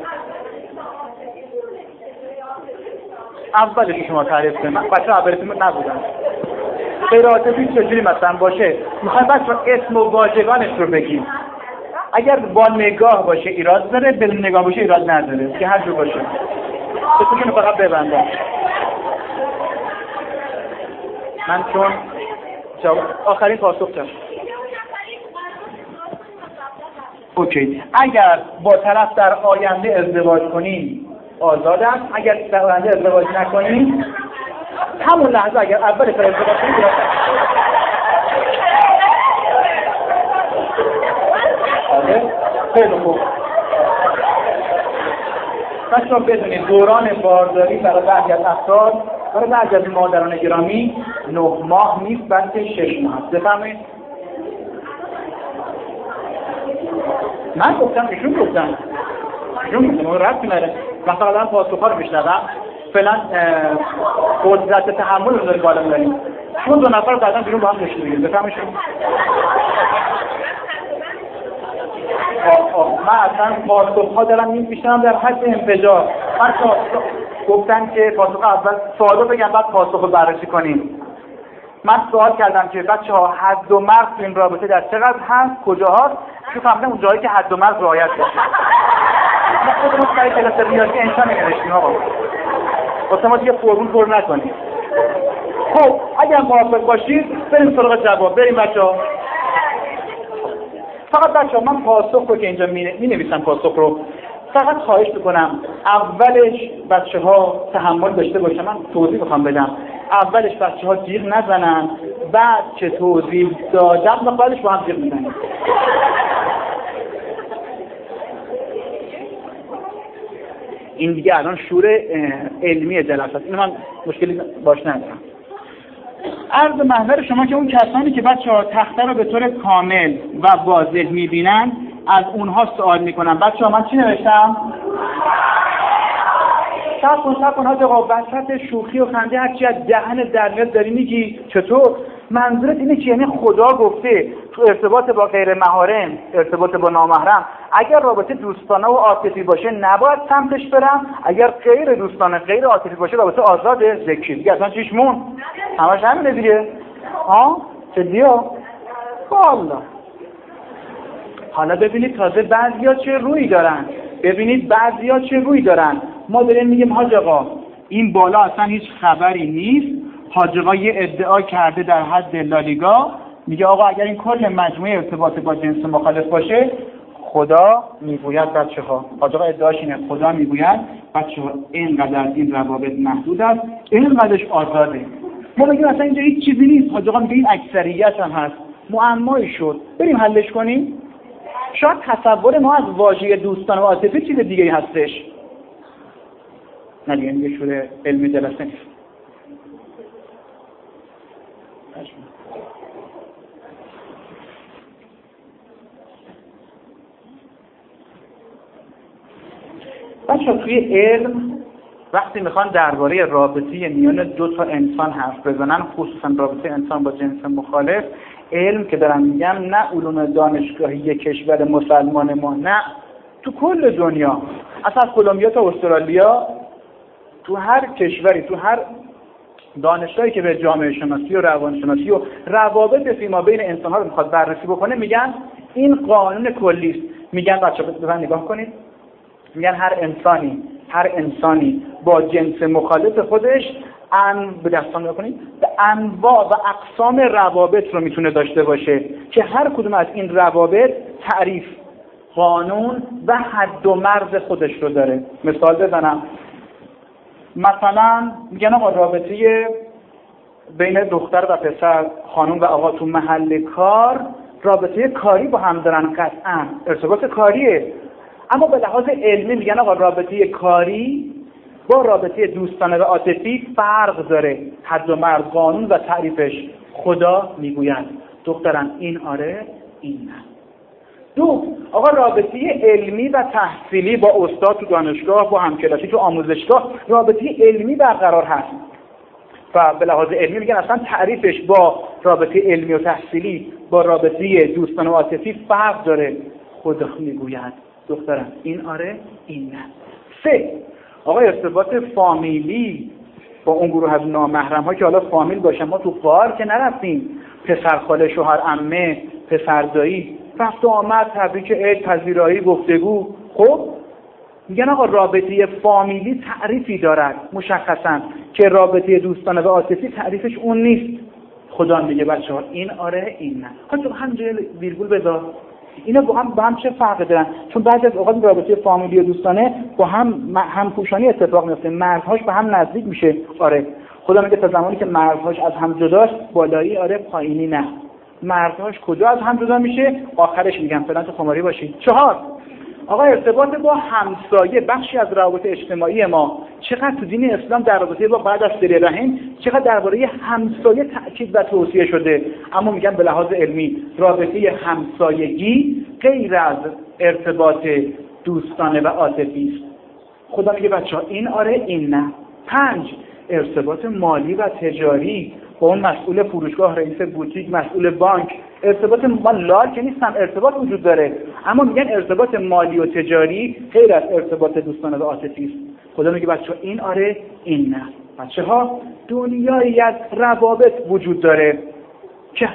اولش شما تعریف کنید. بچه‌ها اولتون نبودن. غیر عاطفی چجوری مثلا باشه؟ میخوایم بچه‌ها اسم و واژگانش رو بگیم. اگر با نگاه باشه ایراد داره، بدون نگاه باشه ایراد نداره. که هر جور باشه. بتونید فقط ببندم. من چون آخرین پاسخ چه؟ اوکی. اگر با طرف در آینده ازدواج کنیم آزاد است. اگر در آینده ازدواج نکنیم همون لحظه اگر اول کار ازدواج کنیم خیلی خوب. بچه‌ها بدونید دوران بارداری برای بعضی از افراد برای بعضی از مادران گرامی 9 ماه نیست بلکه 6 ماه است. بفرمایید. من گفتم ایشون گفتن اون ربطی نداره. من فقط دارم پاسخ‌ها رو میشنوم. فعلا قدرت تحمل رو داریم بالا می‌بریم. چون 2 نفر بعداً بیرون با هم نشون می‌گیریم. بفرمایید. من اصلا پاسخ‌ها دارم میشنم در حد انفجار. من گفتن که پاسخ اول سوالو بگم بعد پاسخو بررسی کنیم. من سوال کردم که بچه‌ها حد و مرز تو این رابطه در چقدر هست کجاهاست؟ چون فهمیدم اون جایی که حد و مرز رعایت بشه. ما خودمون سر کلاس ریاضی انسان نمی‌نوشتیم آقا. واسه ما دیگه فرمول پر نکنید. خب اگر موافق باشید بریم سراغ جواب. بریم بچه‌ها. فقط بچه‌ها من پاسخ رو که اینجا می‌نویسم پاسخ رو فقط خواهش می‌کنم اولش بچه‌ها تحمل داشته باشن. من توضیح می‌خوام بدم. اولش بچه‌ها جیغ نزنن، بعد که توضیح دادم بعدش با هم جیغ میزنیم. این دیگه الان شور علمی جلسه است. اینو من مشکلی باش ندارم. عرض محضر شما که اون کسانی که بچه‌ها تخته رو به طور کامل و واضح می‌بینن از اونها سوال می‌کنم. بچه‌ها من چی نوشتم؟ صبر کن آقا وسط شوخی و خنده هرچی از دهن در میاد داری میگی چطور؟ منظورت اینه که یعنی خدا گفته تو ارتباط با غیر محارم، ارتباط با نامحرم اگر رابطه دوستانه و عاطفی باشه نباید سمتش برم، اگر غیر دوستانه غیر عاطفی باشه رابطه آزاده ذکی دیگه اصلا چیش مون؟ همش همینه دیگه. چه دیا؟ والله حالا ببینید تازه بعضیا چه روی دارن. ما داریم میگیم حاج آقا این بالا اصلا هیچ خبری نیست. حاج آقا یه ادعا کرده در حد لالیگا، میگه آقا اگر این کل مجموعه ارتباط با جنس مخالف باشه خدا میگوید بچه‌ها، حاج آقا ادعاش اینه، خدا میگوید بچه‌ها اینقدر این روابط محدود است، اینقدرش آزاده. ما میگیم اصلا اینجا هیچ چیزی نیست. حاج آقا میگه این اکثریت هم هست. معمایی شد بریم حلش کنیم. شاید تصور ما از واژه دوستان و عاطفی چیز دیگه‌ای هستش. نه دیگه یه شور علمی جلسه نیست. بچه‌ها توی علم وقتی میخوان درباره رابطه میان دو تا انسان حرف بزنن، خصوصا رابطه انسان با جنس مخالف، علم که دارم میگم نه علوم دانشگاهی کشور مسلمان ما، نه تو کل دنیا، اصلا از کلمبیا تا استرالیا، تو هر کشوری، تو هر دانشگاهی که به جامعه شناسی و روانشناسی و روابط فیما بین انسان‌ها رو میخواد بررسی بکنه میگن این قانون کلی است. میگن بچه‌ها بزن نگاه کنید، میگن هر انسانی با جنس مخالف خودش به دستان بکنید به انواع و اقسام روابط رو میتونه داشته باشه که هر کدوم از این روابط تعریف، قانون و حد و مرز خودش رو داره. مثال بزنم، مثلا میگن آقا رابطه بین دختر و پسر، خانم و آقا تو محل کار رابطه کاری با هم دارن، قطعا ارتباط کاریه، اما به لحاظ علمی میگن آقا رابطه کاری با رابطه دوستانه و عاطفی فرق داره، حد و مرز، قانون و تعریفش خدا میگوید. دختران این آره این نه. دو، آقا رابطه علمی و تحصیلی با استاد تو دانشگاه، با همکلاسی تو آموزشگاه رابطه علمی برقرار هست و به لحاظ علمی میگن اصلا تعریفش با رابطه علمی و تحصیلی با رابطه دوستانه و عاطفی فرق داره، خدا میگوید. دختران این آره این نه. سه، آقا ارتباط فامیلی با اون گروه از نامحرم ها که حالا فامیل باشن، ما تو قار که نرفتیم، پسر خاله، شوهر عمه، پسر دایی، رفت و آمد، تبریک عید، پذیرایی، گفتگو. خب میگن آقا رابطه فامیلی تعریفی دارد مشخصا که رابطه دوستانه و عاطفی تعریفش اون نیست. خدا میگه بچه‌ها این آره این نه. خب همینجا ویرگول بذار، اینا با هم چه فرقی دارن؟ چون بعضی از اوقات رابطه فامیلی و دوستانه با هم پوشانی اتفاق میفته، مرزهاش به هم نزدیک میشه. آره خدا میگه تا زمانی که مرزهاش از هم جداست بالایی آره پایینی نه. مرزهاش کجا از هم جدا میشه؟ آخرش میگم فعلا تو خماری باشید. 4، آقا ارتباط با همسایه بخشی از روابط اجتماعی ما. چقدر تو دین اسلام در رابطه با بعد از صله رحم چقدر درباره همسایه تاکید و توصیه شده، اما میگن به لحاظ علمی رابطه همسایگی غیر از ارتباط دوستانه و عاطفی است. خدا میگه بچه‌ها این آره این نه. 5، ارتباط مالی و تجاری با اون مسئول فروشگاه، رئیس بوتیک، مسئول بانک. ارتباط ما لال که نیستم، ارتباط وجود داره، اما میگن ارتباط مالی و تجاری غیر از ارتباط دوستانه و عاطفی است. خدا میگه بچه‌ها این آره این نه. بچه‌ها دنیایی از روابط وجود داره که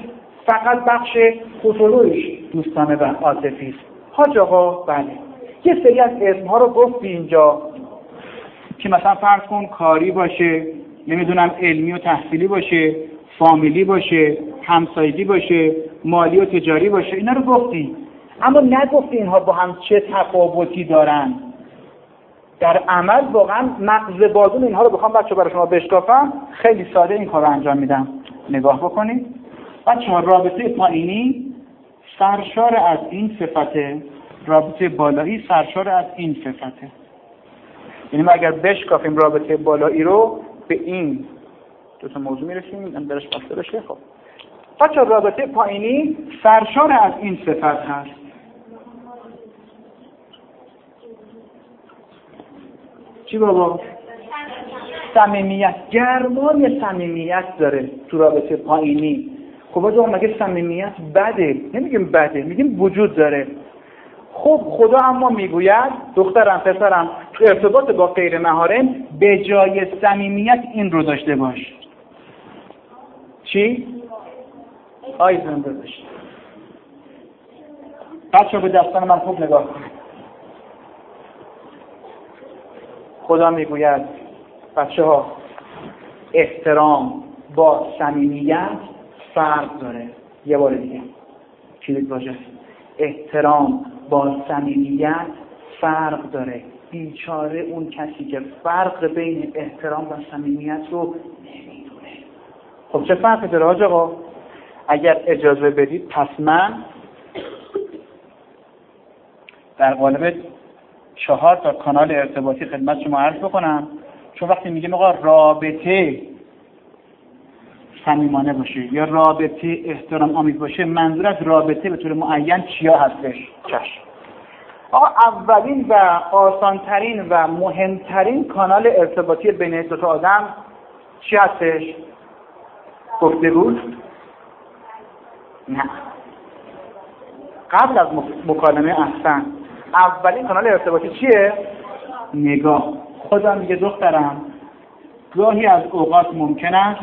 فقط بخش خصوصیش دوستانه و عاطفی است. حاج آقا بله یه سری از اسمها رو گفتی اینجا که مثلا فرض کن کاری باشه، نمیدونم علمی و تحصیلی باشه، فامیلی باشه، همسایگی باشه، مالی و تجاری باشه، اینا رو گفتی، اما نگفتی اینها با هم چه تفاوتی دارن. در عمل واقعا مغز بازون اینها رو بخوام بچه برای شما بشکافم خیلی ساده این کار رو انجام میدم. نگاه بکنید بچه‌ها، رابطه پایینی سرشار از این صفته، رابطه بالایی سرشار از این صفته. یعنی ما اگر بشکافیم رابطه بالایی رو به این دو تا موضوع میرسیم، این درش بسته بشه. خب بچه‌ها رابطه پایینی سرشار از این صفت هست. چی بابا؟ صمیمیت. گرمای صمیمیت داره تو رابطه پایینی. خب آقا مگه صمیمیت بده؟ نمیگیم بده، میگیم وجود داره. خب خدا اما میگوید دخترم پسرم تو ارتباط با غیر محارم به جای صمیمیت این رو داشته باش. چی؟ آیزن داشت. بچه به دستان من خوب نگاه کنید. خدا میگوید بچه ها احترام با صمیمیت فرق داره. یه بار دیگه کلید واژه احترام با صمیمیت فرق داره. بیچاره اون کسی که فرق بین احترام و صمیمیت رو نمیدونه. خب چه فرقی داره حاج آقا؟ اگر اجازه بدید پس من در قالب 4 تا کانال ارتباطی خدمت شما عرض بکنم، چون وقتی میگیم آقا رابطه صمیمانه باشه یا رابطه احترام آمیز باشه، منظور از رابطه به طور معین چیا هستش؟ چشم. آقا اولین و آسانترین و مهمترین کانال ارتباطی بین دو تا آدم چی هستش؟ گفتگو؟ نه. قبل از مکالمه اصلا اولین کانال ارتباطی چیه؟ نگاه. خدا میگه دخترم گاهی از اوقات ممکن است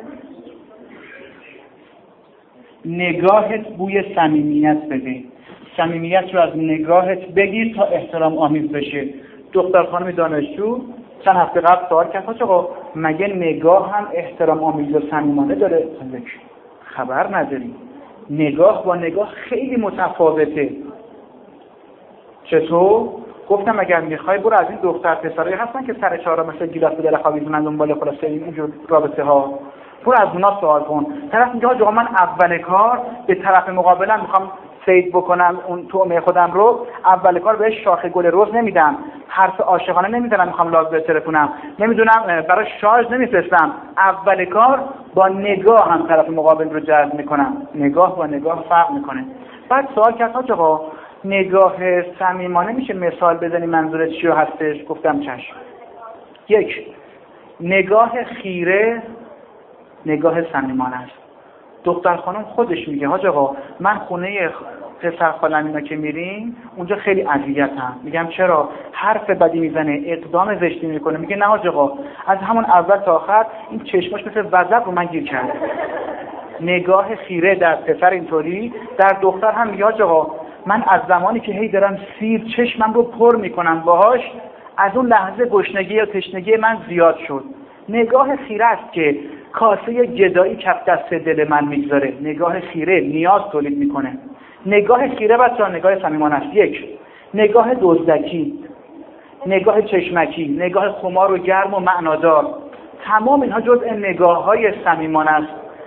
نگاهت بوی صمیمیت بده. صمیمیت رو از نگاهت بگیر تا احترام آمیز بشه. دختر خانم دانشجو چند هفته قبل سوال کرد آقا مگه نگاه هم احترام آمیز و صمیمانه داره؟ خبر نداری. نگاه با نگاه خیلی متفاوته. چطور؟ گفتم اگر میخوای برو از این دختر پسرایی هستن که سر چهارا مثل گیلاس به دل خوابیدونن دنبال خلاصه اینجور رابطه ها، برو از اونا سوال کن. طرف میگه آقا من اول کار به طرف مقابلم میخوام سید بکنم اون تومه خودم رو، اول کار بهش شاخه گل رز نمیدم، حرف عاشقانه نمیزنم، میخوام لاز بهتره کنم، نمیدونم برای شارژ نمیفرستم. اول کار با نگاه هم طرف مقابل رو جذب میکنم. نگاه با نگاه فرق میکنه. بعد سوال کرد آقا نگاه صمیمانه میشه مثال بزنی منظورت چی هستش؟ گفتم چشم. 1 نگاه خیره نگاه صمیمانه است. دختر خانم خودش میگه حاج آقا من خونه پسر خالم اینا که میریم اونجا خیلی اذیتم. میگم چرا؟ حرف بدی میزنه، اقدام زشتی میکنه. میگه نه حاج آقا از همون اول تا آخر این چشماش مثل وزغ رو من گیر کرده. نگاه خیره در پسر اینطوری، در دختر هم میگه حاج آقا من از زمانی که هی دارم سیر چشمم رو پر میکنم باهاش، از اون لحظه گشنگی یا تشنگی من زیاد شد. نگاه خیره است که کاسه گدایی کف دست دل من میگذاره. نگاه خیره نیاز تولید میکنه. نگاه خیره بچه‌ها نگاه صمیمانه است. 1 نگاه دزدکی، نگاه چشمکی، نگاه خمار و گرم و معنادار، تمام اینها جزء نگاه‌های صمیمانه است.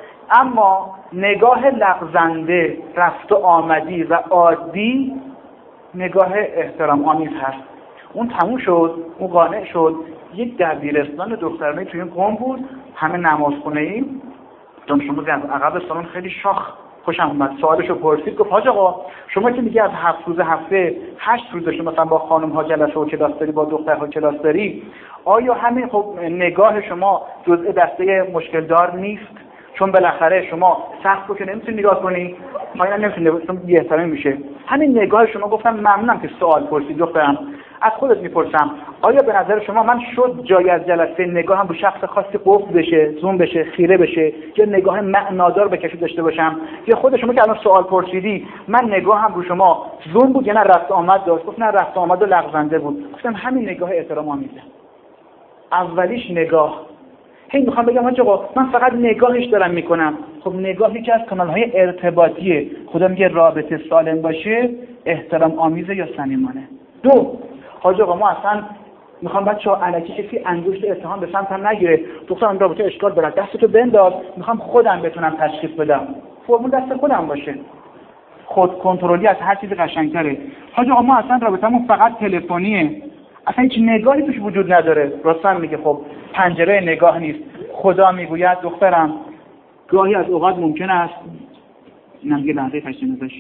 اما نگاه لغزنده، رفت و آمدی و عادی نگاه احترام آمیز هست. اون تموم شد، اون قانع شد. یک دبیرستان دخترانه توی این قم بود، همه نمازخونه ایم. دانش آموزی از عقب سالن خیلی شاخ خوشم اومد. سوالشو پرسید، گفت حاج آقا شما که میگی از 7 روز هفته 8 روز شما مثلا با خانم ها جلسه و کلاس داری، با دخترها کلاس داری، آیا همین خب نگاه شما جزء دسته مشکل دار نیست؟ چون بالاخره شما سقف رو که نمیتونی نگاه کنی، پایین نمیتونی نگاه کنی، بی‌احترامی میشه. همین نگاه شما. گفتم ممنونم که سوال پرسید دخترم، از خودت میپرسم آیا به نظر شما من شد جای از جلسه نگاهم رو شخص خاصی قفل بشه، زوم بشه، خیره بشه، یا نگاه معنادار به کسی داشته باشم؟ یا خود شما که الان سوال پرسیدی من نگاهم رو شما زوم بود یا نه رفت آمد داشت؟ گفت نه رفت آمد و لغزنده بود. گفتم همین نگاه احترام آمیزه. اولیش نگاه. میخوام بگم آقا من فقط نگاهش دارم میکنم. خب نگاه یکی از کانال‌های ارتباطیه. خدا میگه رابطه سالم باشه احترام آمیزه یا صمیمانه. 2 حاج آقا ما اصلا میخوام بچه‌ها الکی کسی انگشت اتهام به سمتم نگیره. دخترم رابطه اشکال داره، دستتو بنداز، میخوام خودم بتونم تشخیص بدم. فرمول دست خودم باشه. خود کنترلی از هر چیز قشنگتره. حاج آقا ما اصلا رابطمون فقط تلفنیه. اصلا هیچ نگاهی توش وجود نداره. راستن میگه خب پنجره نگاه نیست. خدا میگوید دخترم گاهی از اوقات ممکن است اینم یه لحظه خشن ازش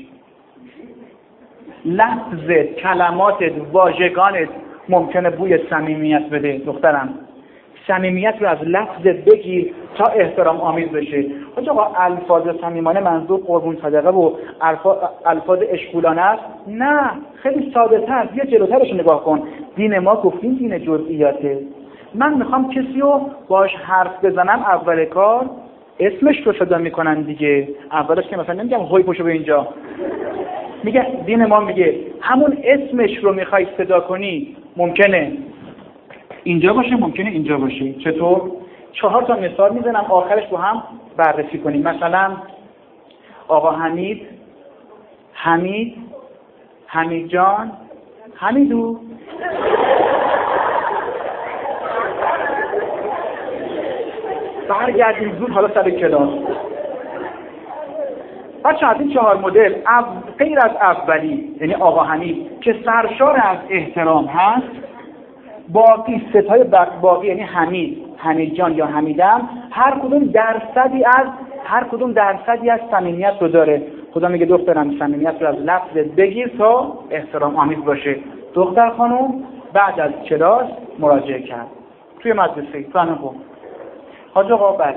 لفظت، کلماتت، واژگانت ممکنه بوی صمیمیت بده. دخترم صمیمیت رو از لفظت بگیر تا احترام آمیز بشه. آقا الفاظ صمیمانه منظور قربون صدقه و الفاظ اشکولانه است؟ نه، خیلی ساده تر. بیا جلوترش نگاه کن. دین ما گفتیم دین جزئیاته. من میخوام کسی رو باش حرف بزنم اول کار اسمش رو صدا میکنن دیگه. اولش که مثلا نمیگم هوی پشو به اینجا، میگه دین ما میگه همون اسمش رو میخوای صدا کنی ممکنه اینجا باشه، ممکنه اینجا باشه. چطور؟ 4 تا مثال میزنم آخرش رو هم بررسی کنیم. مثلا آقا حمید جان، حمیدو. برگردیم زود حالا سر کلاس. بچه از این 4 مدل غیر از اولی یعنی آقا حمید که سرشار از احترام هست، باقی ستای باقی یعنی حمید جان یا حمیدم هر کدوم درصدی از صمیمیت رو داره. خدا میگه دخترم صمیمیت رو از لفظت بگیر تا احترام آمیز باشه. دختر خانم بعد از کلاس مراجعه کرد توی مدرسه فهمون حاج آقا بله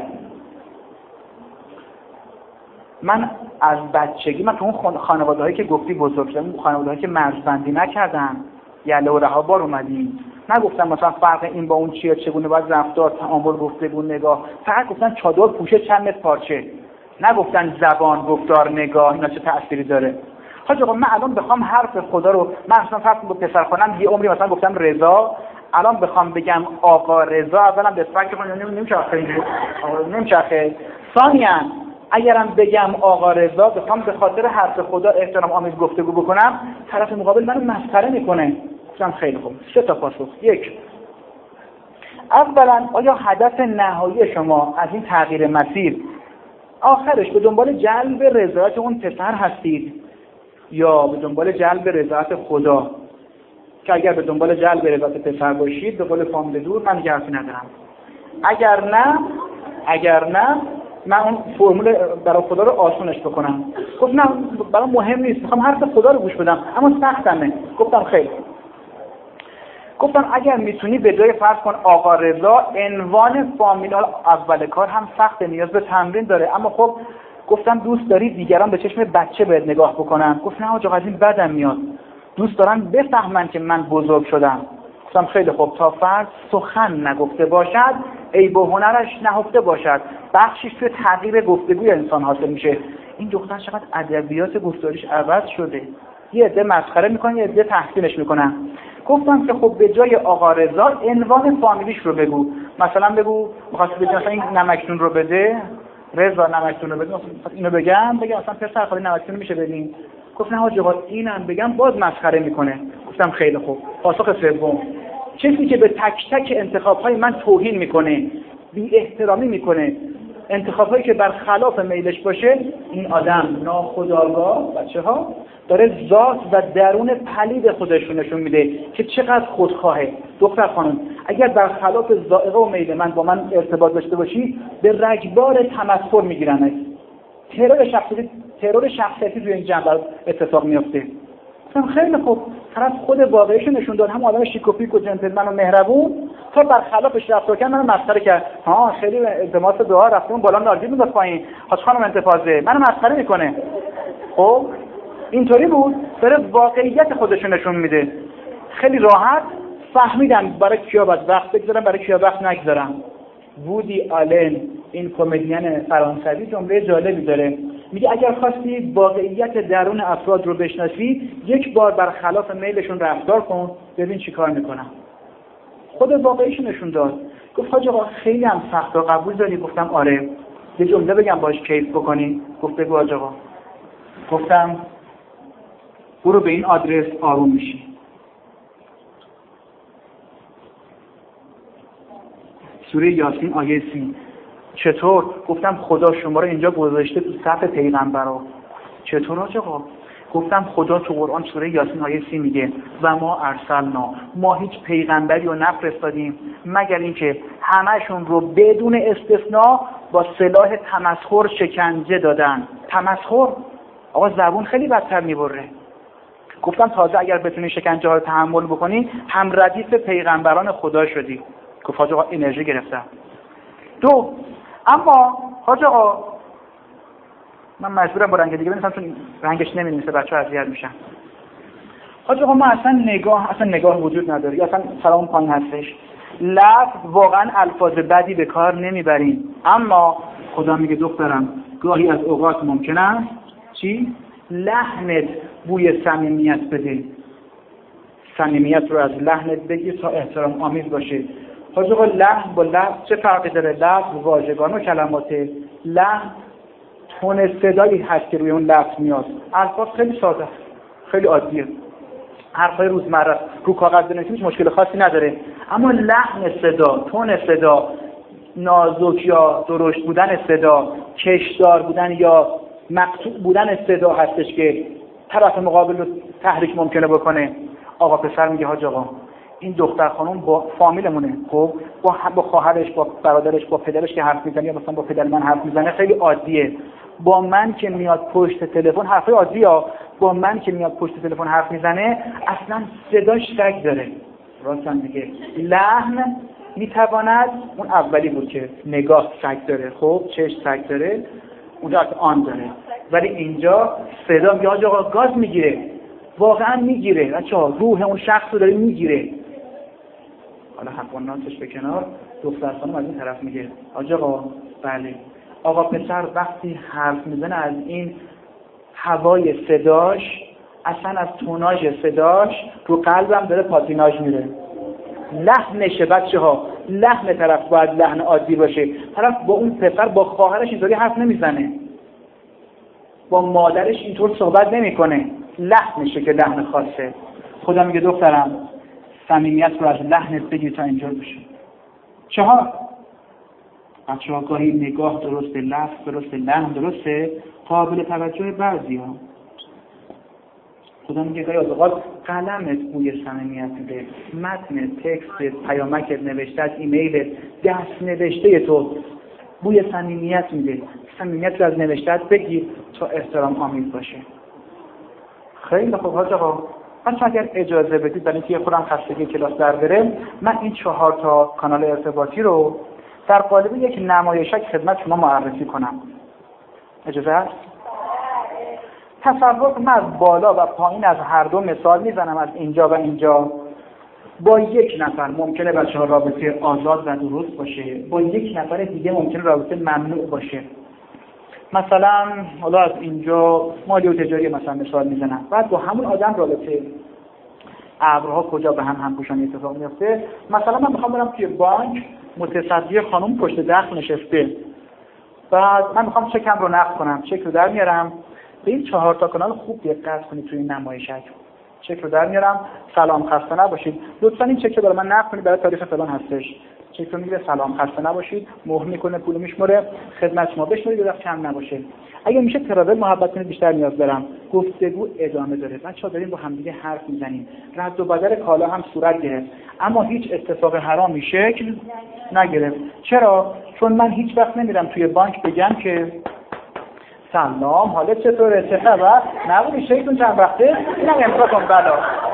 من از بچگی من تو اون خانواده‌هایی که گفتی بزرگ شدم، اون خانواده‌هایی که مرزبندی نکردن یله و رها بار اومدیم، نگفتم مثلا فرق این با اون چیه، چگونه باید رفتار، تعامل، گفتگو، نگاه، فقط گفتن چادر پوشه چند متر پارچه، نگفتن زبان، گفتار، نگاه اینا چه تأثیری داره. حاج آقا من الان بخوام حرف خدا رو، من مثلا فرض با پسر خالم یه عمری مثلا گفتم رضا، الان بخوام بگم آقا رضا اولا به فکر کنم نمیچرخه. ثانیاً اگرم بگم آقا رضا بخوام به خاطر حرف خدا احترام آمیز گفتگو بکنم، طرف مقابل منو مسخره میکنه. گفتم خیلی خوب. 3 تا پاسخ. 1. اولا آیا هدف نهایی شما از این تغییر مسیر آخرش به دنبال جلب رضایت اون پسر هستید یا به دنبال جلب رضایت خدا؟ که اگر به دنبال جلب رضایت پسر باشید به قول فامیل دور من دیگه حرفی ندارم. اگر نه من اون فرمول برای خدا رو آسونش بکنم. گفت نه برام مهم نیست، میخوام حرف خدا رو گوش بدم اما سختمه. گفتم خیلی. گفتم اگر میتونی به جای فرض کن آقا رضا عنوان فامیل، اول کار هم سخته نیاز به تمرین داره، اما خب گفتم دوست داری دیگران به چشم بچه بهت نگاه بکنن؟ گفت نه آقا از این بدم میاد، دوست دارن بفهمن که من بزرگ شدم. گفتم خیلی خوب. تا فرد سخن نگفته باشد عیب و هنرش نهفته باشد، بخشش توی تغییر گفتگوی انسان حاصل میشه. این دختر چقدر ادبیات گفتاریش عوض شده، یه عده مسخره میکنن یه عده تحسینش میکنن. گفتم که خب به جای آقا رضا عنوان فامیلیش رو بگو. مثلا بگو می‌خواستی بگی مثلا این نمکتون رو بده، رضا نمکتون رو بده، اینو بگم مثلا پسر خالی نمکتون میشه بدین؟ گفت نه حاج آقا اینم بگم باز مسخره میکنه. گفتم خیلی خوب. پاسخ 3. کسی که به تک تک انتخاب‌های من توهین میکنه، بی احترامی میکنه، انتخاب‌هایی که برخلاف میلش باشه، این آدم ناخودآگاه بچه‌ها داره ذات و درون پلید خودش رو نشون میده که چقدر خودخواهه. دختر خانم اگر برخلاف ذائقه و میل من با من ارتباط داشته باشی به رگبار تمسخر میگیرنت. ترور شخصیتی توی این جنبه اتفاق میفته. گفتم خیلی خوب. طرف خود واقعیش نشون داد، هم آدم شیک و پیک و جنتلمن و مهربون، تا برخلافش رفتار کرد منو مسخره کرد. خیلی التماس دعا رفتم بالا نارگیل مینداخت پایین، حاج خانم انتفاضه منو مسخره میکنه. خب اینطوری بود، داره واقعیت خودش نشون میده. خیلی راحت فهمیدن برای کیا باید وقت بگذارم، برای کیا وقت نگذارم. وودی آلن، این کمدین فرانسوی، جمله جالبی داره، میگه اگر خواستی واقعیت درون افراد رو بشناسی، یک بار برخلاف میلشون رفتار کن، ببین چی کار میکنن. خود واقعیش نشون داد. گفت حاج آقا خیلی هم سخت و قبول داری؟ گفتم آره. یه جمله بگم باش کیف بکنی؟ گفت بگو حاج آقا. گفتم برو به این آدرس آروم میشی. سوره یاسین آیه 30. چطور؟ گفتم خدا شما رو اینجا گذاشته تو صف پیغمبرا. چطور حاج آقا؟ گفتم خدا تو قرآن سوره یاسین آیه 30 میگه و ما ارسلنا، ما هیچ پیغمبری رو نفرستادیم مگر اینکه همشون رو بدون استثناء با سلاح تمسخر شکنجه دادن. تمسخر آقا زبون خیلی بدتر میبره. گفتم تازه اگر بتونی شکنجه ها رو تحمل بکنی هم ردیف پیغمبران خدا شدی. گفت حاج آقا انرژی گرفتم. دو، اما حاج آقا من مجبورم با رنگ دیگه بنویسم چون رنگش نمی‌نویسه بچه‌ها اذیت میشن. حاج آقا ما اصلا نگاه وجود نداره، یا اصلا سلام پایین هستش. لفظ واقعا الفاظ بدی به کار نمیبریم، اما خدا میگه دخترم گاهی از اوقات ممکنه چی؟ لحنت بوی صمیمیت بده. صمیمیت رو از لحنت بگیر تا احترام آمیز باشه. حاج آقا لحن با لفظ چه فرقی داره؟ لفظ واژگان و کلماته. لحن تون صدایی هست که روی اون لفظ میاد. الفاظ خیلی ساده، خیلی عادیه، حرفای روزمره رو کاغذ بنویسیم هیچ مشکل خاصی نداره. اما لحن صدا، تون صدا، نازک یا درشت بودن صدا، کشدار بودن یا مقطوع بودن صدا هستش که طرف مقابل رو تحریک ممکنه بکنه. آقا پسر میگه حاج آقا این دختر خانم با فامیلمونه، خب با خواهرش، با برادرش، با پدرش که حرف میزنه یا مثلا با پدر من حرف میزنه خیلی عادیه. با من که میاد پشت تلفن حرفای عادیه، با من که میاد پشت تلفن حرف میزنه اصلا صداش سگ داره. راستن میگه لحن میتواند، اون اولی بود که نگاه سگ داره، خب چشم سگ داره، اونجا آن داره، ولی اینجا صدا میگه حاج آقا گاز میگیره، واقعا میگیره بچه‌ها، روح اون شخص رو داره میگیره. حالا حق و ناسش به کنار، دختر خانم از این طرف میگه حاج آقا بله، آقا پسر وقتی حرف میزنه از این هوای صداش، اصلا از توناژ صداش رو قلبم داره پاتیناژ میره. لحنشه بچه‌ها، لحن طرف باید لحن عادی باشه. طرف با اون پسر با خواهرش اینطوری حرف نمیزنه، با مادرش اینطور صحبت نمیکنه، لحنشه که لحن خاصه. خدا میگه دخترم صمیمیت رو از لحنت بگیر تا اینجا بشه. 4 بچه‌ها گاهی نگاه درسته، لفظ درسته، لحن درسته، قابل توجه بعضی‌ها. خدا میگه گاهی اوقات قلمت بوی صمیمیت میده، متن تکست پیامکت نوشته، ایمیلت، دست نوشته تو بوی صمیمیت میده. صمیمیت رو از نوشته‌ات بگیر تا احترام آمیز باشه. خیلی خوب حاج آقا، بچه اگر اجازه بدید برای اینکه خودم خستگی کلاس در بره، من این 4 تا کانال ارتباطی رو در قالب یک نمایشک خدمت شما معرفی کنم. اجازه هست؟ تصور من از بالا و پایین از هر دو مثال میزنم، از اینجا و اینجا. با یک نفر ممکنه بچه‌ها رابطه آزاد و درست باشه، با یک نفر دیگه ممکنه رابطه ممنوع باشه. مثلا حالا از اینجا مالی و تجاری مثلا مثال میزنم، بعد با همون آدم رابطه ابرها کجا به هم پوشانی اتفاق میفته. مثلا من میخوام برم توی بانک، متصدی خانم پشت دست نشسته، بعد من میخوام چکم رو نقد کنم، چک رو در میارم. به این 4 تا کانال خوب دقت کنید توی این نمایشک. چک رو در میارم، سلام خسته نباشید، لطفا این چک رو برای من نقد کنید، برای تاریخ فلان هستش. چک رو میگیره، سلام خسته نباشید، مهر میکنه، پول میشمره، خدمت شما بشمرید، یه کم نباشه. اگه میشه تراول محبت کنید، بیشتر نیاز دارم. گفتگو ادامه داره، بچه‌ها داریم با هم دیگه حرف میزنیم، رد و بدل کالا هم صورت گرفت، اما هیچ اتفاق حرامی شکل نگرفت. چرا؟ چون من هیچ وقت نمیرم توی بانک بگم که سلام حالت چطوره، چه خبر، نبودی شیطون چند وقته، اینم امضا کن بلا.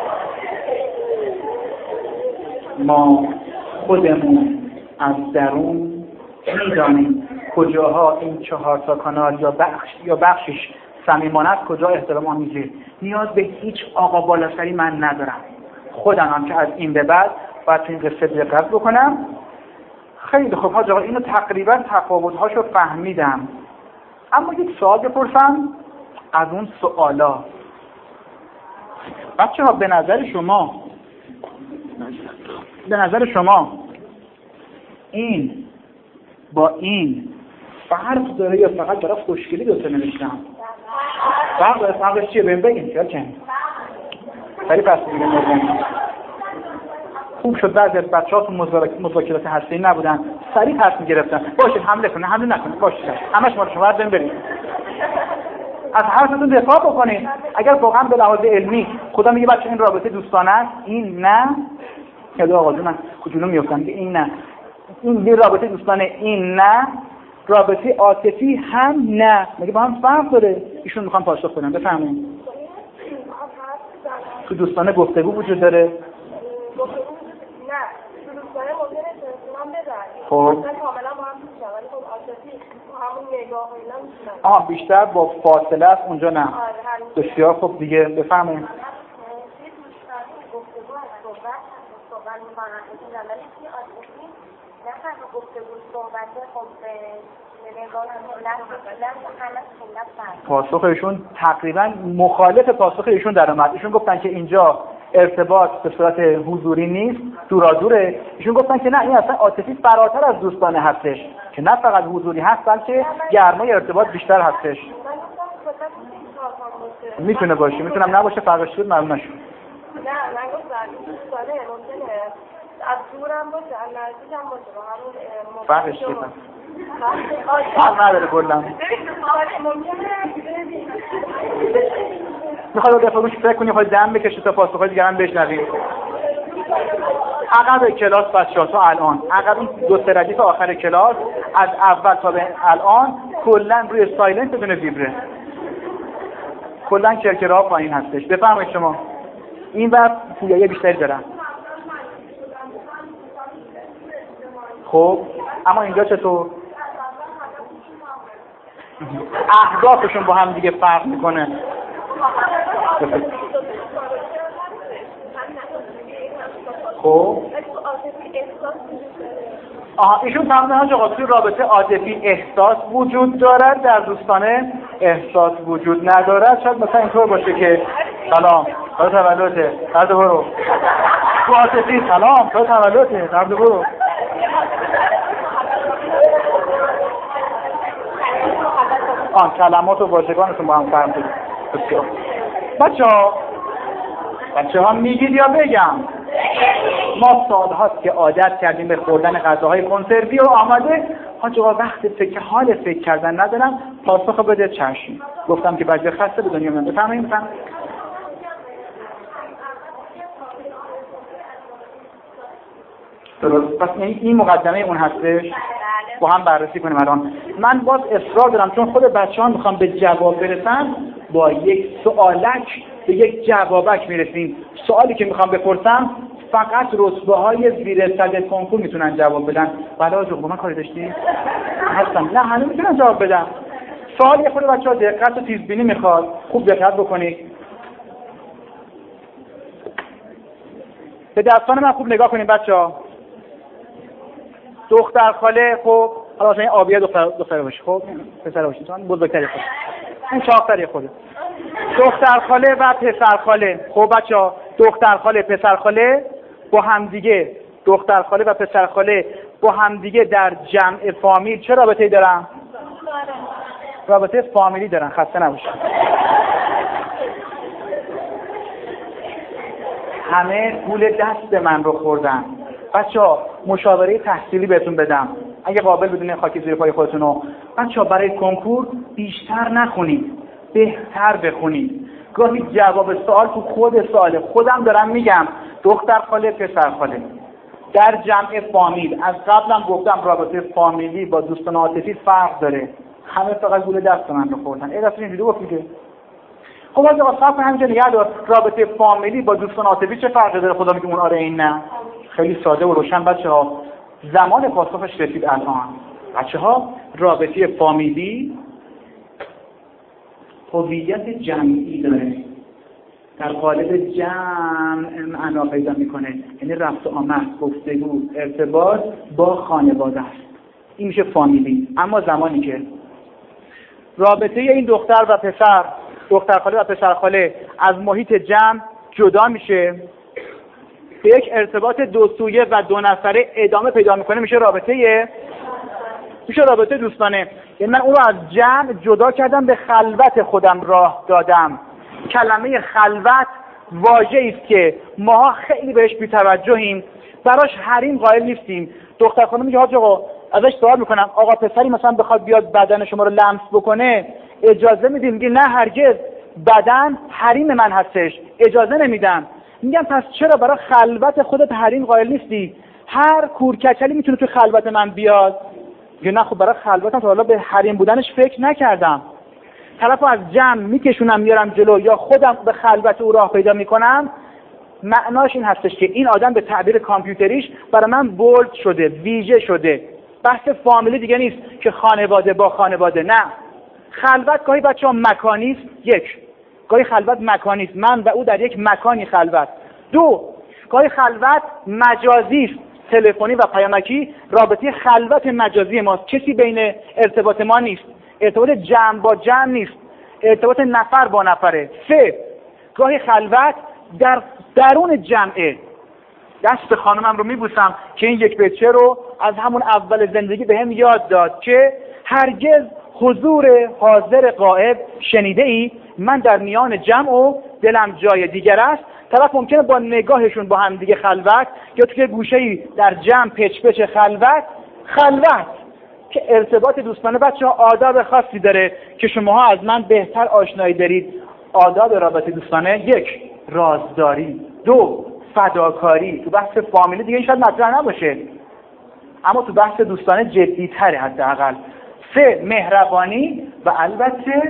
ما خودمون از درون میدانیم کجاها این 4 تا کانال یا بخشش صمیمانه است، کجا احترام آمیزه. نیاز به هیچ آقا بالاسری من ندارم. خودم که از این به بعد باید تو این قصه دقت بکنم. خیلی خوب حاج آقا، اینو تقریبا تفاوت‌هاشو فهمیدم، اما یک سوال بپرسم از اون سوالا. بچه‌ها به نظر شما این با این فرق داره یا فقط برای خوشگلی دوتا نوشتم؟ فرق داره. فرقش چیه؟ بهم بگین. چرا چنین؟ سریع پس دیگه خوب شد بعضی از بچه‌ها تو مذاکرات هسته‌ای نبودن، سریع پس می‌گرفتن. باشه حمله کنه، حمله نکنه، باشه همش ما شما بریم از حرفتون دفاع بکنید. اگر واقعا به لحاظ علمی خدا میگه بچه این رابطه دوستانه است، این نه، خدا آقا من کجونو میافتم که این نه، این رابطه دوستانه، این نه، رابطه عاطفی هم نه، مگه با هم فرق داره؟ ایشون میخوام پاسخ بدم. بفرمایید. تو دوستانه گفتگو وجود داره؟ نه، تو دوستانه ممکنه تلفنم بزنی. خب کاملا با هم میشه، ولی خب عاطفی همون نگاه و اینا میشه. بیشتر با فاصله است اونجا نه. بسیار خوب دیگه بفرمایید. پاسخ ایشون تقریبا مخالف پاسخ ایشون در اومد. ایشون گفتن که اینجا ارتباط به صورت حضوری نیست، دورادوره. ایشون گفتن که نه، این اصلا عاطفی فراتر از دوستانه هستش، که نه فقط حضوری هست بلکه گرمای ارتباط بیشتر هستش. میتونه باشه، میتونم نباشه، فرقش شد معلوم نشد. نه من گفتم دوستانه ممکنه از دورم باشه، از نزدیکم باشه، با همون فرقش چیه؟ فرق نداره کلا. میخواد دفعه روش فکر کنی، خواهی دم بکشی تا پاسخهای دیگر هم بشنوید. عقب کلاس بچه‌ها تا الان، عقب این دو سه ردیف آخر کلاس از اول تا به الان کلا روی سایلنت بدون ویبره، کلا کرکرها پایین هستش. بفرمایید شما. این وقت پویایی بیشتری دارن. خب اما اینجا چطور؟ اهدافشون با هم دیگه فرق میکنه. خب ایشون فهمیدن آقا توی رابطه عاطفی احساس وجود دارد، در دوستانه احساس وجود ندارد. شاید مثلا اینطور باشه که سلام تا تولده درد برو، تو عاطفی سلام تا تولده درد برو. کلمات و واژگانتون با هم فرق داره. بچه‌ها میگید یا بگم؟ ما سال‌هاست که عادت کردیم به خوردن غذاهای کنسروی و آماده. حاج آقا وقت فکر کردن ندارم، پاسخ بده. چشم. گفتم که بعد خسته به دنیا میاد. بفرمایید. درست. پس این مقدمه اون هستش. با هم بررسی کنیم الان. من باز اصرار دارم چون خود بچه‌ها میخوام به جواب برسن، با یک سوالک به یک جوابک میرسیم. سوالی که میخوام بپرسم فقط رتبه‌های زیر 100 کنکور میتونن جواب بدن. بله آقا با من کاری داشتی؟ هستم. نه همه میتونن جواب بدن. سوالی خود بچه‌ها دقت و تیزبینی میخواد. خوب دقت بکنید. به دستان من خوب نگاه کنید بچه‌ها. دختر خاله، خب حالا مثلا این آبیه دختر باشه، خب پسر باشه، چون بزرگتری خود این چاقتری خوده. دختر خاله و پسر خاله، خب بچه‌ها دختر خاله پسر خاله با هم دیگه، دختر خاله و پسر خاله با هم دیگه در جمع فامیل چه رابطه‌ای دارن؟ رابطه فامیلی دارن. خسته نباشید. همه پول دست من رو خوردن. بچه‌ها مشاوره تحصیلی بهتون بدم، اگه قابل بدونین خاکی زیر پای خودتونو. بچه‌ها برای کنکور بیشتر نخونید، بهتر بخونید. گاهی جواب سوال تو خود سواله. خودم دارم میگم دختر خاله پسر خاله در جمع فامیل. از قبلم گفتم رابطه فامیلی با دوستان عاطفی فرق داره. همه فقط گول دست من رو خوردن. دست اینجوری گفت دیگه. خب از اصلا همینجا نگه دار. رابطه فامیلی با دوستان عاطفی چه فرقی داره؟ خدا میگه اون آره این نه. خیلی ساده و روشن بچه‌ها. زمان پاسخش رسید الان. بچه‌ها رابطه فامیلی هویت جمعی داره. در قالب جمع معنا پیدا میکنه، یعنی رفت و آمد، گفتگو، ارتباط با خانواده است. این میشه فامیلی. اما زمانی که رابطه این دختر و پسر، دختر خاله و پسر خاله از محیط جمع جدا میشه، به یک ارتباط دو سویه و دو نفره ادامه پیدا میکنه، میشه رابطه دوستانه. یعنی من اون رو از جمع جدا کردم، به خلوت خودم راه دادم. کلمه خلوت واژه‌ای است که ماها خیلی بهش بی‌توجهیم، براش حریم قائل نیستیم. دختر خانم میگه حاج آقا، ازش سوال میکنم آقا پسری مثلا بخواد بیاد بدن شما رو لمس بکنه اجازه میدین؟ میگه نه هرگز، بدن حریم من هستش، اجازه نمیدم. میگم پس چرا برای خلوت خودت حریم قائل نیستی؟ هر کورکچلی میتونه تو خلوت من بیاد. میگه نه خب برای خلوتم تا حالا به حریم بودنش فکر نکردم. طرفو از جمع میکشونم میارم جلو یا خودم به خلوت او راه پیدا میکنم، معناش این هستش که این آدم به تعبیر کامپیوتریش برای من بولد شده، ویژه شده. بحث فامیلی دیگه نیست که خانواده با خانواده، نه. خلوت گاهی بچه‌ها مکانی است، یک. گاهی خلوت مکانی است، من و او در یک مکانی خلوت. دو، گاهی خلوت مجازی است، تلفنی و پیامکی، رابطه خلوت مجازی ماست. کسی بین ارتباط ما نیست، ارتباط جمع با جمع نیست، ارتباط نفر با نفره. سه، گاهی خلوت در درون جمعه. دست خانمم رو میبوسم که این یک بچه رو از همون اول زندگی به هم یاد داد که هرگز حضور حاضر غائب شنیده ای؟ من در میان جمع و دلم جای دیگر است. طرف ممکنه با نگاهشون با هم دیگه خلوت، یا توی گوشه‌ای در جمع پچ خلوت که ارتباط دوستانه بچه‌ها آداب خاصی داره که شماها از من بهتر آشنایی دارید. آداب رابطه دوستانه: یک، رازداری. دو، فداکاری. تو بحث فامیلی دیگه این شاید مطرح نباشه، اما تو بحث دوستانه جدی‌تره حداقل. سه، مهربانی. و البته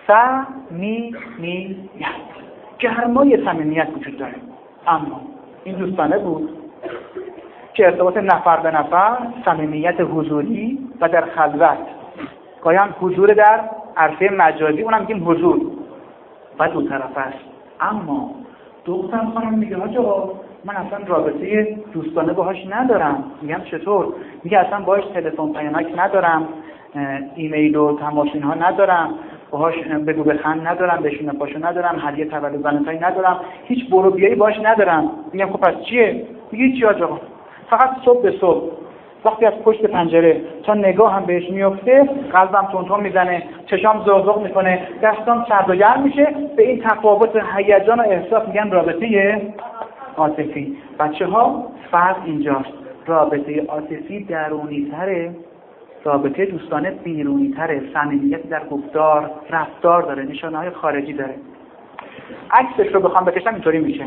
صمیمیت. گرمای صمیمیت وجود داره. اما این دوستانه بود که ارتباط نفر به نفر، صمیمیت حضوری و در خلوت، گاهی هم حضور در عرصه مجازی، اونم میگیم حضور و دو طرف است. اما دختر خانم میگه حاج آقا من اصلا رابطه دوستانه باهاش ندارم. میگم چطور؟ میگه اصلا باهاش تلفن پیامک ندارم، ایمیل و تماس اینها ندارم، باهاش بگو بخند ندارم، بشینه پاشو ندارم، هدیه تولد ولنتاین ندارم، هیچ برو بیایی باهاش ندارم. میگم خب پس چیه؟ میگه چی حاج آقا؟ فقط صبح به صبح وقتی از پشت پنجره تا نگاه هم بهش میفته قلبم تون میزنه، چشام زغزغ میکنه، دستام سرد و گرم میشه. به این تفاوت هیجان و احساس میگن رابطه عاطفی. بچه‌ها فرق اینجاست، رابطه عاطفی درونی تره، رابطه دوستانه بیرونی تره، صمیمیت در گفتار، رفتار داره، نشانه‌های خارجی داره. عکسش رو بخوام بکشم اینطوری میشه.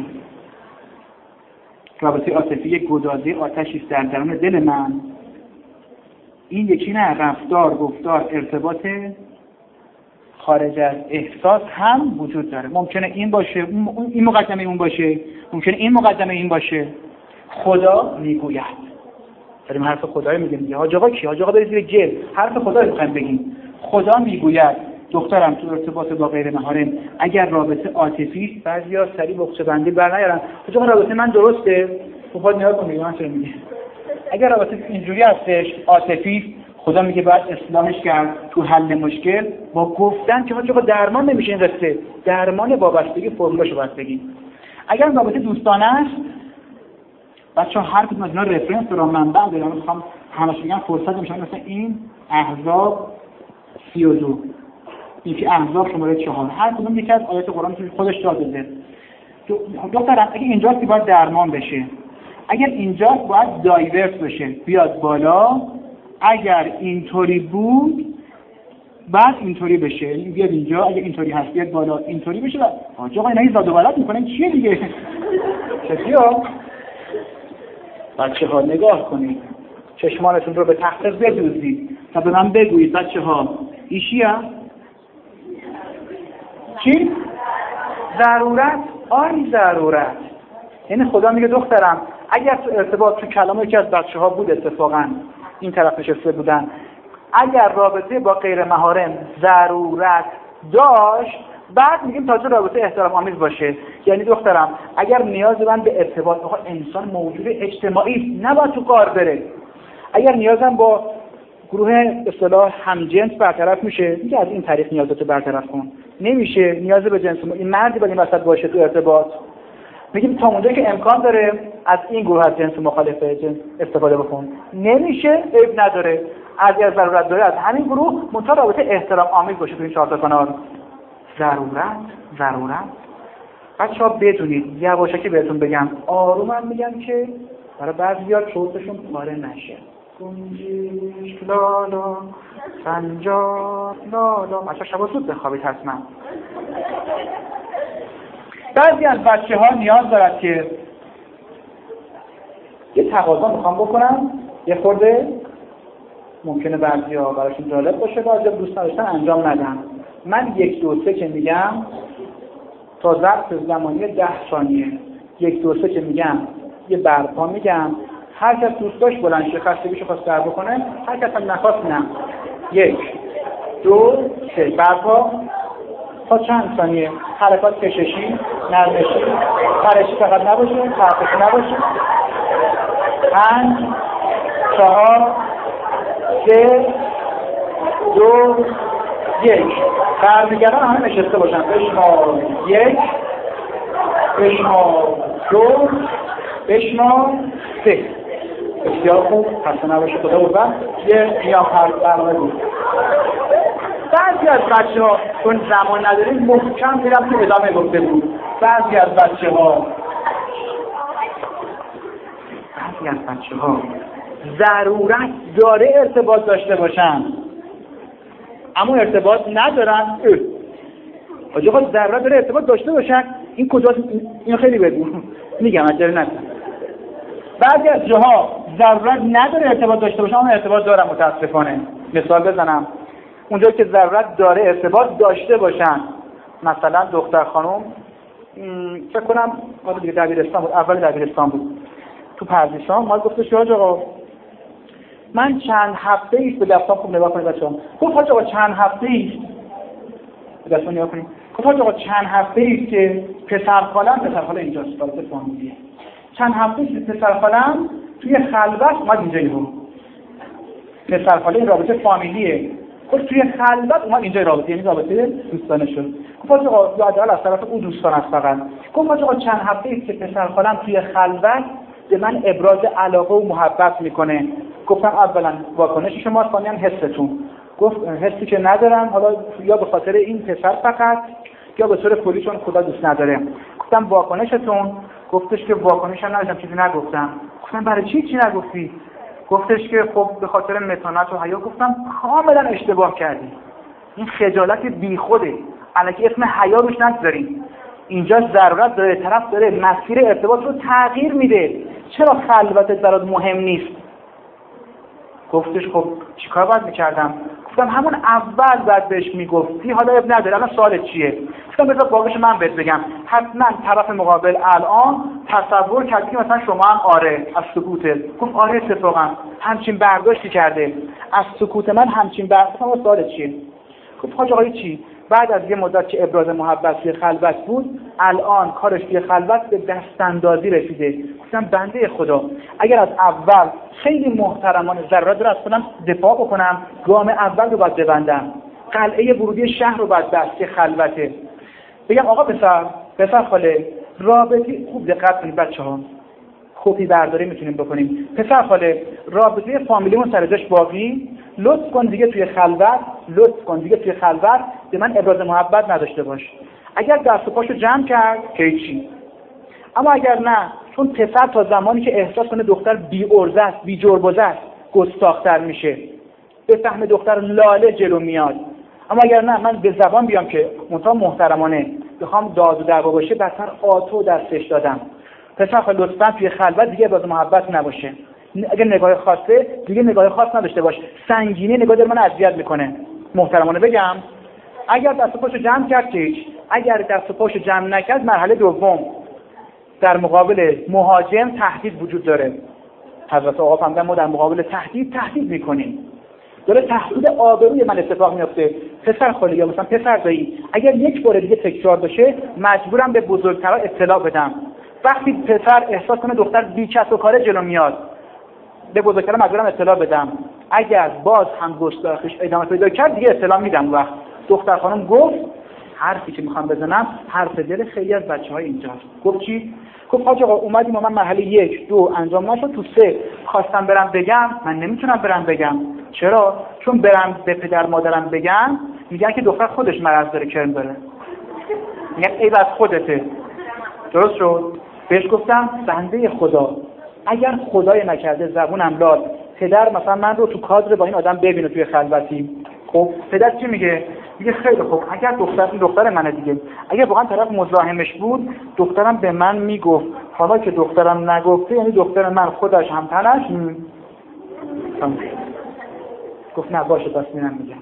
رابطه عاطفی یک گدازه آتشی است در درون دل من. این یکی نه، رفتار، گفتار، ارتباط خارج از احساس هم وجود داره. ممکنه این باشه، این مقدمه اون باشه، ممکنه این مقدمه این باشه. خدا میگوید، داریم حرف خدای میگیم. حاج آقا کی؟ حاج آقا برید زیر گل، حرف خدا رو میخوایم بگیم. خدا میگوید دخترم تو ارتباط با غیر محارم اگر رابطه عاطفی است، بعضیا سری بخچه بندی برنیارن. حاج آقا رابطه من درسته؟ خود نگاه کن میگه من چه میگه. اگر رابطه اینجوری هستش عاطفی، خدا میگه باید اصلاحش کرد تو حل مشکل با گفتن که حاج آقا درمان نمیشه، این قصه درمان وابستگی فرمولاشو باید بگیم. اگر رابطه دوستانه است، بچه‌ها هر کدوم از اینا رفرنس رو منبع داره. من میخوام همش میگم فرصت میشه، مثلا این احزاب 32، یکی احزاب شماره 4، هر کدوم یکی از آیات قرآن که خودش داده. دخترم اگه اینجاست که باید درمان بشه، اگر اینجاست باید دایورس بشه، بیاد بالا. اگر اینطوری بود بعد اینطوری بشه، بیاد اینجا. اگه اینطوری هست بیاد بالا، اینطوری بشه. آقا آقا اینا زاد و ولد میکنن چیه دیگه؟ چطور؟ بچه‌ها نگاه کنید، چشمانتون رو به تخت بدوزید تا به من بگویید بچه‌ها ایشی هم چی؟ ضرورت؟ آری ضرورت. یعنی خدا میگه دخترم اگر تو ارتباط، تو کلام یکی از بچه‌ها بود اتفاقا این طرف نشسته بودن، اگر رابطه با غیر محارم ضرورت داشت بعد میگیم تازه رابطه احترام آمیز باشه. یعنی دخترم اگر نیاز من به ارتباط، آقا انسان موجود اجتماعی است، نباید تو کار بره. اگر نیازم با گروه به اصطلاح همجنس برطرف میشه، میگه از این طریق نیازتو برطرف کن. نمیشه، نیاز به جنس این مردی باید این وسط باشه تو ارتباط. میگیم تا اونجایی که امکان داره از این گروه از جنس مخالف جنس استفاده بکن. نمیشه، عیب نداره. اگر ضرورت داره از همین گروه منتها رابطه احترام آمیز باشه تو این 4 تا کانال. ضرورت بچه‌ها بدونید، یواشکی بهتون بگم، آرومم میگم که برای بعضی‌ها چوبشون پاره نشه. گنجیش لالا سنجار لالا. بچه‌ها شبا زود بخوابید حتما. بعضی از بچه‌ها نیاز دارد که یه تقاضا میخوام بکنم، یه خورده ممکنه بعضی‌ها براشون جالب باشه، بعضی‌ها دوست نداشتن انجام ندن. من 1 2 3 که میگم تا ظرف زمانی 10 ثانیه 1 2 3 که میگم یه برپا میگم، هر کس دوست داشت بلند شه، خستگیشو خواست سر بکنه، هر کس هم نخواست نه. 1 2 3 برپا. تا چند ثانیه حرکات کششی، نرمشی، پرشی فقط نباشه، پرخشی نباشه. 5 4 3 2 1. برمیگردن همه نشسته باشن. بشمار 1، بشمار 2، بشمار 3. بسیار خوب، خسته نباشه. خدا بود. یه میام برنامه بود. بعضی از بچه‌ها چون زمان نداریم محکم میرم تو ادامه گفته بود. بعضی از بچه‌ها ضرورت داره ارتباط داشته باشن، اما ارتباط ندارن. آقا ضرورت داره ارتباط داشته باشن، این کجاست؟ این خیلی بگو میگم اجازه ندارم. بعضی از جاها ضرورت نداره ارتباط داشته باشن، اما ارتباط دارن. متاسفانه مثال بزنم، اونجا که ضرورت داره ارتباط داشته باشن، مثلا دختر خانم فکر کنم ما دیگه دبیرستان بود، اول دبیرستان بود، تو پردیسان ما گفتش آقا من چند هفته ایست، به دفترم خوب نگاه کنید بچه‌ها، گفت آقا چند هفته ایست، به دفترم نگاه کنید، گفت آقا چند هفته ایست که پسر خالم اینجاست، رابطه فامیلیه، چند هفته ایست پسر خالم توی خلوت اومد اینجا ایران، پسر خاله رابطه فامیلیه، گفت توی خلوت اومد اینجا رابطه، یعنی رابطه دوستانه شد. گفت آقا یادال از طرف او دوستان است فقط. گفت آقا چند هفته ایست که پسر خالم توی خلوت به من ابراز علاقه و محبت میکنه. گفتم اولا واکنش شما، ثانیاً حستون. گفت حسی که ندارم، حالا یا به خاطر این پسر فقط یا به طور کلی چون خدا دوست نداره. گفتم واکنشتون؟ گفتش که واکنشم نداشتم، چیزی نگفتم. گفتم برای چی نگفتی؟ گفتش که خب به خاطر متانت و حیا. گفتم کاملا اشتباه کردی، این خجالت بیخوده، الکی اسم حیا روش نذارین. اینجا ضرورت داره، طرف داره مسیر ارتباط رو تغییر میده، چرا خلوتت برات مهم نیست؟ گفتش خب چیکار باید میکردم؟ گفتم همون اول بعد بهش میگفتی، حالا اب نداره، الان سوالت چیه؟ گفتم بذار واقعش من بهت بگم، حتما طرف مقابل الان تصور کرد که مثلا شما هم آره از سکوتت. گفت آره اتفاقا همچین برداشتی کرده از سکوت من، همچین برداشت. گفتم سوالت چیه؟ گفت حاج آقای چی؟ بعد از یه مدت که ابراز محبت توی خلوت بود، الان کارش توی خلوت به دستاندازی رسیده. گفتم بنده خدا اگر از اول خیلی محترمانه ضرورت داره از خودم دفاع بکنم، گام اول رو باید ببندم، قلعه ورودی شهر رو باید بست که خلوته، بگم آقا پسر خاله رابطه، خوب دقت کنید بچه‌ها، کپی برداری میتونیم بکنیم، پسر خاله رابطه فامیلیمون سر جاش باقی، لطف کن دیگه توی خلوت به من ابراز محبت نداشته باش. اگر دست و پاشو جمع کرد که هیچی، اما اگر نه، چون پسر تا زمانی که احساس کنه دختر بی ارزه است، بی جربزه است، گستاخ‌تر میشه، به فهم دختر لاله جلو میاد. اما اگر نه، من به زبان بیام که منتها محترمانه بخوام داد و دعوا باشه، بدتر آتو دستش دادم. پسر خاله لطفاً توی خلوت دیگه ابراز محبت نباشه، اگر نگاه خاصه دیگه نگاه خاص نداشته باش، سنگینی نگاه داره من اذیت میکنه. محترمانه بگم اگر دست و پاشو جمع کرد که هیچ، اگر دست و پاشو جمع نکرد، مرحله دوم در مقابل مهاجم تهدید وجود داره. حضرت آقا فرمودن ما در مقابل تهدید میکنیم. داره تهدید آبروی من اتفاق میفته. پسر خاله یا مثلا پسر دایی اگر یک بار دیگه تکرار بشه مجبورم به بزرگترها اطلاع بدم. وقتی پسر احساس کنه دختر بی‌کس و کاره جلو میاد به بزرگترها مجبورم اطلاع بدم. اگر باز هم گستاخیش ادامه پیدا کرد دیگه اطلاع میدم. وقت دختر خانم گفت حرفی که میخوام بزنم حرف دل خیلی از بچه‌های اینجاست. گفت چی؟ گفت حاج آقا اومدیم من مرحله 1 2 انجام نشد، تو 3 خواستم برم بگم من نمیتونم برم بگم. چرا؟ چون برم به پدر مادرم بگم میگن که دختر خودش مرض داره کرم داره، میگن عیب از خودته. درست شد؟ بهش گفتم بنده خدا اگر خدای نکرده زبونم لال پدر مثلا من رو تو کادر با این آدم ببینه توی خلوتی، خب پدر چی میگه؟ میگه خیلی خوب اگر دختر منه دیگه، اگر واقعا طرف مزاحمش بود دخترم به من میگفت، حالا که دخترم نگفته یعنی دختر من خودش هم تنش گفت نه باشه بس میرم میگم.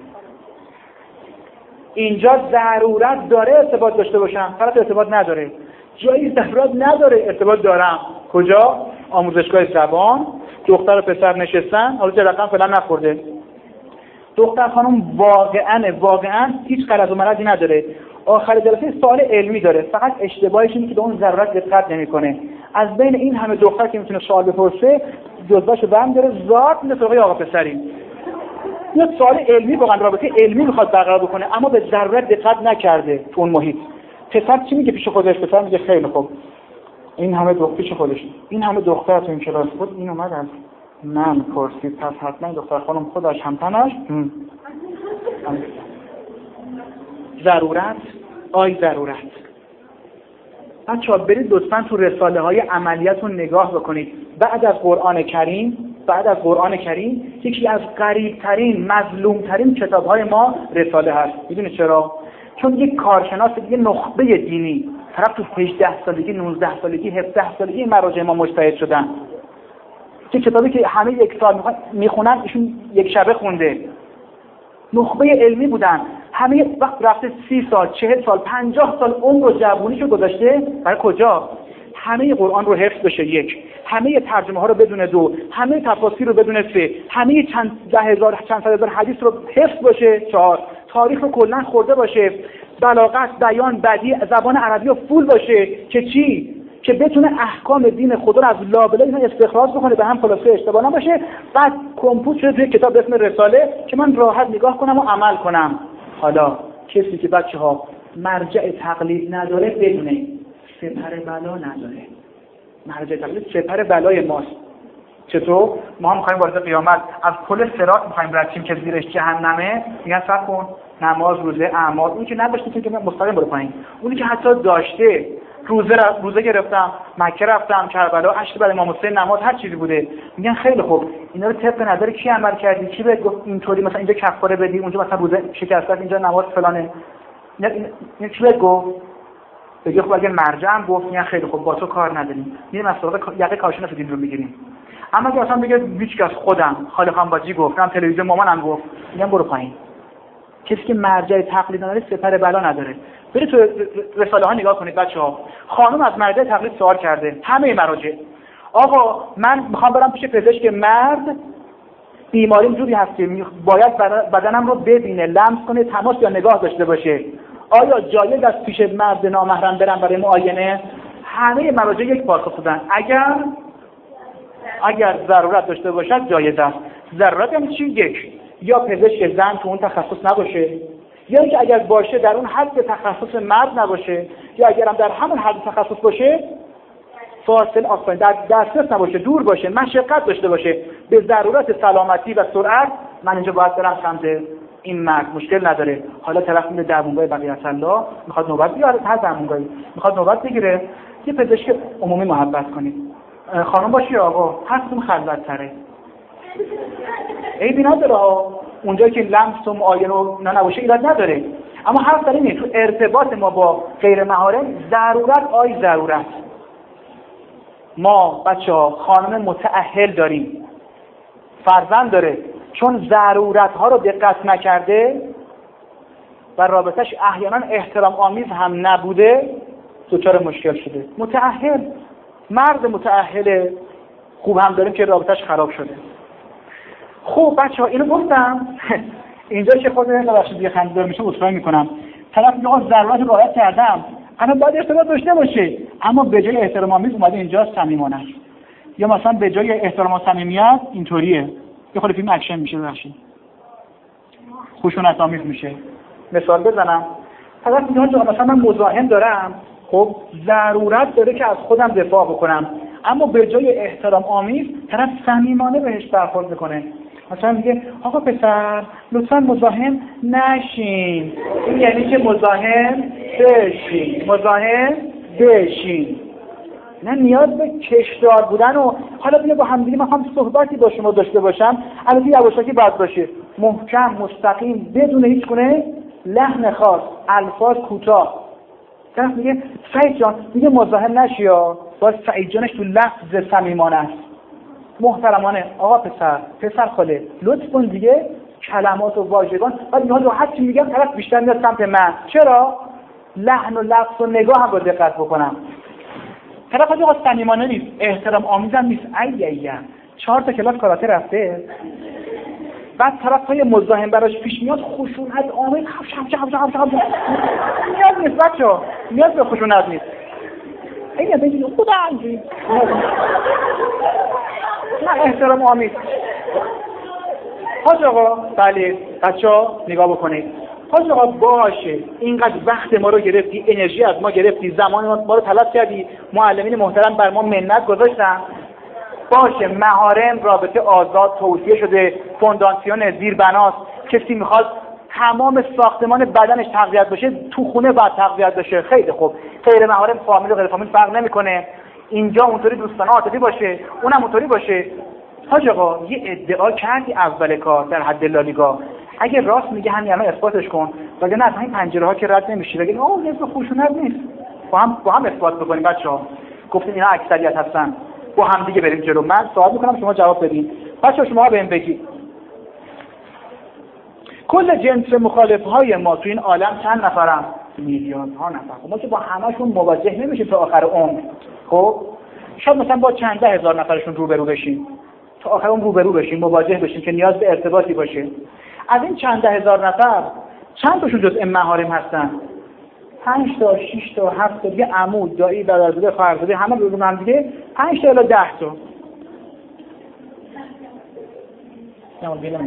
اینجا ضرورت داره ارتباط داشته باشم، فقط ارتباط نداره. جایی ضرورت نداره ارتباط دارم. کجا؟ آموزشگاه زبان دختر و پسر نشستن، حالا جرقم فعلا نخورده. دختر خانم واقعا هیچ غرض و مرضی نداره. آخر جلسه سوال علمی داره، فقط اشتباهش اینه که به اون ضرورت دقت نمیکنه. از بین این همه دختر که میتونه سوال بپرسه جزوهشو برم داره ذات میده سراغ آقا پسری. یه سوال علمی واقعا رابطه علمی میخواد برقرار بکنه اما به ضرورت دقت نکرده تو اون محیط. پسر چی میگه پیش خودش؟ پسر میگه خیلی خوب این همه دختر پیش خودش، این همه دختر تو این کلاس بود، این اومد از من پرسید پس حتما دختر خانم خودش هم تنش ضرورت ضرورت. بچه‌ها برید لطفاً تو رساله های عملیاتون نگاه بکنید. بعد از قرآن کریم یکی از غریب‌ترین مظلوم‌ترین کتاب‌های ما رساله هست. میدونید چرا؟ چون یک کارشناس یه نخبه دینی طرف تو 18 سالگی 19 سالگی 17 سالگی مراجع ما مجتهد شدن که کتابی که همه یک سال میخونن ایشون یک شبه خونده. نخبه علمی بودن، همه وقت رفته 30 سال 40 سال 50 سال عمر و جوونیشو گذاشته برای کجا؟ همه قرآن رو حفظ بشه 1، همه ترجمه ها رو بدون 2، همه تفاسیر رو بدون 3، همه چند صد هزار حدیث رو حفظ باشه 4، تاریخ رو کلا خورده باشه، بلاغت، بیان، بدیع، زبان عربی رو فول باشه که چی؟ که بتونه احکام دین خدا رو از لابلای اینا استخراج بکنه، به هم خلاصه اشتباه نباشه. بعد کمپوت شده توی کتاب به اسم رساله که من راحت نگاه کنم و عمل کنم. حالا کسی که بچه‌ها مرجع تقلید نداره بدونه سپر بلا نداره. مرجع تقلید سپر بلای ماست. چطور؟ ما هم می‌خوایم وارد قیامت از پل صراط می‌خوایم رد شیم که زیرش جهنمه، میگن صبر کن نماز روزه اعمال، اون که نداشته که مستقیم برو پایین، اونی که حتی داشته روزه گرفتم، مکه رفتم، کربلا، عشر بعد امام حسین، نماز، هر چیزی بوده، میگن خیلی خوب اینا رو طبق نظر کی عمل کردی؟ کی بهت گفت اینطوری مثلا اینجا کفاره بدی، اونجا مثلا روزه شکست اینجا نماز فلانه؟ اینا کی بهت گفت؟ بگه خب اگه مرجعم گفت میگن خیلی خوب با تو کار نداریم، میریم از سراغ یقه کارشناس دین رو میگیریم. اما اگه اصلا بگه هیچ کس خودم خالقم باجی گفتم، تلویزیون مامانم گفت، میگن برو پایین. کسی که مرجع تقلید نداره سپر بلا نداره. برید تو رساله ها نگاه کنید بچه‌ها. خانم از مرجع تقلید سوال کرده، همه مراجع. آقا من میخوام برم پیش پزشک مرد، بیماریم جوری هست که باید بدنم رو ببینه، لمس کنه، تماس یا نگاه داشته باشه. آیا جایز است پیش مرد نامحرم برم برای معاینه؟ همه مراجع یک پاسخ دادن اگر ضرورت داشته باشد جایز است. ضرورت یعنی چی؟ 1 یا پزشک زن تو اون تخصص نباشه، یا اینکه اگر باشه در اون حد تخصص مرد نباشه، یا اگرم در همون حد تخصص باشه فاصل آفرین در دسترس نباشه، دور باشه، مشقت داشته باشه، به ضرورت سلامتی و سرعت من اینجا باید برم سمت این مرد، مشکل نداره. حالا طرف میره درمونگاه بقیه الله میخواد نوبت بگیره، هر درمونگاهی میخواد نوبت بگیره، یه پزشک عمومی محبت کنید. خانم باشی آقا هستون خلوت تره، عیبی نداره اونجا که لمس و معاینه و نباشه ایراد نداره. اما حرف در اینه تو ارتباط ما با غیر محارم ضرورت. ما بچه‌ها خانم متأهل داریم، فرزند داره، چون ضرورت ها رو دقت نکرده و رابطش احیانا احترام آمیز هم نبوده دچار مشکل شده. متأهل، مرد متأهل خوب هم داریم که رابطش خراب شده. خب بچه‌ها اینو گفتم اینجا که خود ببخشید دیگه خنده‌دار میشه عذرخواهی میکنم. طرف میگه آقا ضرورت رعایت کردم، اما باید ارتباط داشته باشه، اما به جای احترام آمیز اومده اینجا صمیمانه است. یا مثلا به جای احترام و صمیمیت اینطوریه. یه خورده فیلم اکشن میشه ببخشید. خشونت آمیز میشه. مثال بزنم. طرف میگه مثلا من مزاحم دارم، خب ضرورت داره که از خودم دفاع بکنم، اما به جای احترام آمیز طرف صمیمانه بهش برخورد میکنه. مثلا میگه آقا پسر لطفاً مزاحم نشین. این یعنی که مزاحم بشین. نه نیاز به کشدار بودن و حالا بیا با هم دیگه من صحبتی با شما داشته باشم، البته یواشکی باید باشه، محکم مستقیم بدون هیچ گونه لحن خاص، الفاظ کوتاه. طرف میگه سعید جان میگه مزاحم نشی یا باز سعید جانش تو لفظ صمیمانه است، محترمانه. آقا پسر خاله لطف کن دیگه، کلمات و واژگان بعد اینها رو هر چی میگم طرف بیشتر میاد سمت من. چرا؟ لحن و لفظ و نگاه هم رو دقت بکنم. طرف آقا صمیمانه نیست، احترام آمیزم نیست. ای 4 تا کلاس کاراته رفته، بعد طرف های مزاحم براش پیش میاد خشونت آمیز نیاز نیست بچه‌ها، نیاز به خشونت نیست. این بگید خدا عزیز نه احترام آمیز. حاج آقا بله بچه‌ها نگاه بکنید، حاج آقا باشه اینقدر وقت ما رو گرفتی، انرژی از ما گرفتی، زمان ما رو تلف کردی، معلمین محترم بر ما منت گذاشتن، باشه محارم رابطه آزاد توصیه شده، فونداسیون زیربناست، کسی میخواد تمام ساختمان بدنش تقویت بشه تو خونه باید تقویت بشه، خیلی خوب. غیر محارم فامیل و غیر فامیل فرق نمیکنه، اینجا اونطوری دوستانه عاطفی باشه اونم اونطوری باشه. حاج آقا یه ادعا کردی اول کار در حد لالیگا، اگه راست میگه همین الان اثباتش کن، وگرنه از همین پنجره ها که رد نمیشی. بگید اوه نسبت خشونت نیست، با هم اثبات بکنیم بچه‌ها. گفتیم اینا اکثریت هستن، با هم دیگه بریم جلو. من سوال میکنم شما جواب بدین. بچه‌ها شما بهم بگید کل جنس مخالفهای ما تو این عالم چند نفرن؟ میلیون‌ها نفر. ما که با همه‌شون مواجه نمیشیم تا آخر عمر. خب شاید مثلا با چند ده هزار نفرشون روبرو بشیم، تا آخر عمر روبرو بشیم، مواجه بشیم که نیاز به ارتباطی باشه. از این چند ده هزار نفر چند تاشون جزء محارم هستن؟ 5 تا 6 تا 7 تا دیگه عمو دایی برادر خواهرزاده همه رو هم دیگه 5 تا الی 10 تا. نه بیلم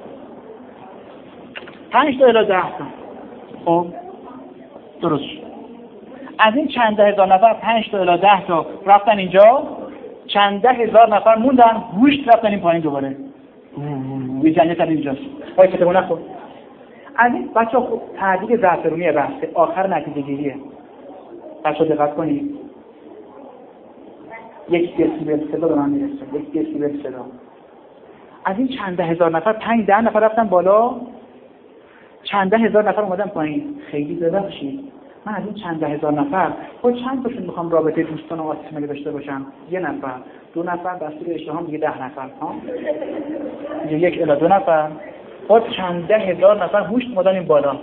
5 تا الی 10 تا. خب درست. از این چند ده هزار نفر 5 تا الی 10 تا رفتن اینجا، چند ده هزار نفر موندن گوشت رفتن این پایین دوباره. یه جنگه تا اینجاست. وای فتمون نخور. از این بچه‌ها خوب تعدیل زعفرونی بحثه آخر نتیجه گیریه. بچه‌ها دقت کنید. 1 دسیبل صدا به من میرسه. 1 دسیبل صدا. از این چند ده هزار نفر 5-10 نفر رفتن بالا، چند ده هزار نفر اومدن پایین. خیلی ببخشید. من از این چند ده هزار نفر با چند تاشون میخوام رابطه دوستانه و عاطفی داشته باشم؟ 1 نفر، 2 نفر، دستور اشتهام دیگه 10 نفر ها. 1 الی 2 نفر. با چند ده هزار نفر هوش اومدن این بالا.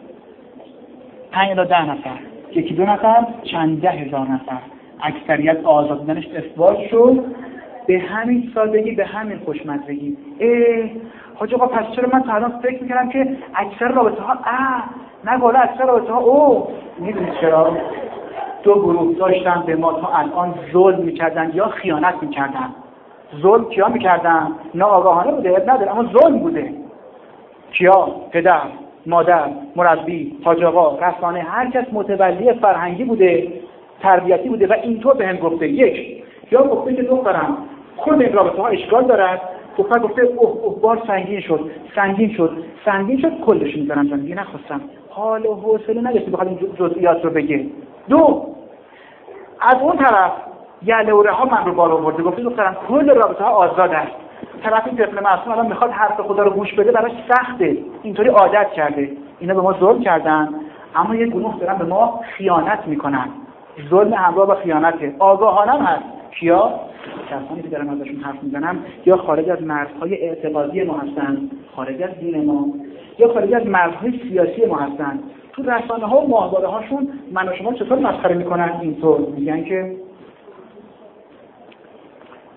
5 الی 10 نفر. 1-2 نفر، چند ده هزار نفر. اکثریت آزاد بودنش اثبات شد. به همین سادگی، به همین خوشمزگی. حاج آقا پس چرا من تا الان فکر می‌کردم که اکثر رابطه ها نگاله اکثر رابطه ها میدونید چرا؟ 2 گروه داشتن به ما تا الان ظلم می‌کردن یا خیانت می‌کردن. ظلم کیا می‌کردن؟ ناآگاهانه بوده، نداره اما ظلم بوده. کیا؟ پدر، مادر، مربی، حاج آقا، رسانه، هر کس متولی فرهنگی بوده، تربیتی بوده و اینطور بهم گفته. 1 یا گفته که دخترم خود این رابطه ها اشکال دارد، دختر گفته اوه بار سنگین شد کلش میذارم جان دیگه نخواستم، حال و حوصله نداشتی بخواد این جزئیات رو بگه. 2 از اون طرف یله و رها من رو بالا آورده، گفته دخترم کل رابطه ها آزاد است. طرف این طفل معصوم الان میخواد حرف خدا رو گوش بده، براش سخته، اینطوری عادت کرده. اینا به ما ظلم کردن، اما یه گروه دارن به ما خیانت میکنن. ظلم همراه با خیانته، آگاهانه هم هست. کیا؟ کسانی که دارن ازشون حرف میزنم یا خارج از مرزهای اعتقادی ما هستن، خارج از دین ما، یا خارج از مرزهای سیاسی ما هستن. تو رسانه ها و ماهواره هاشون من و شما چطور مسخره میکنن؟ اینطور میگن که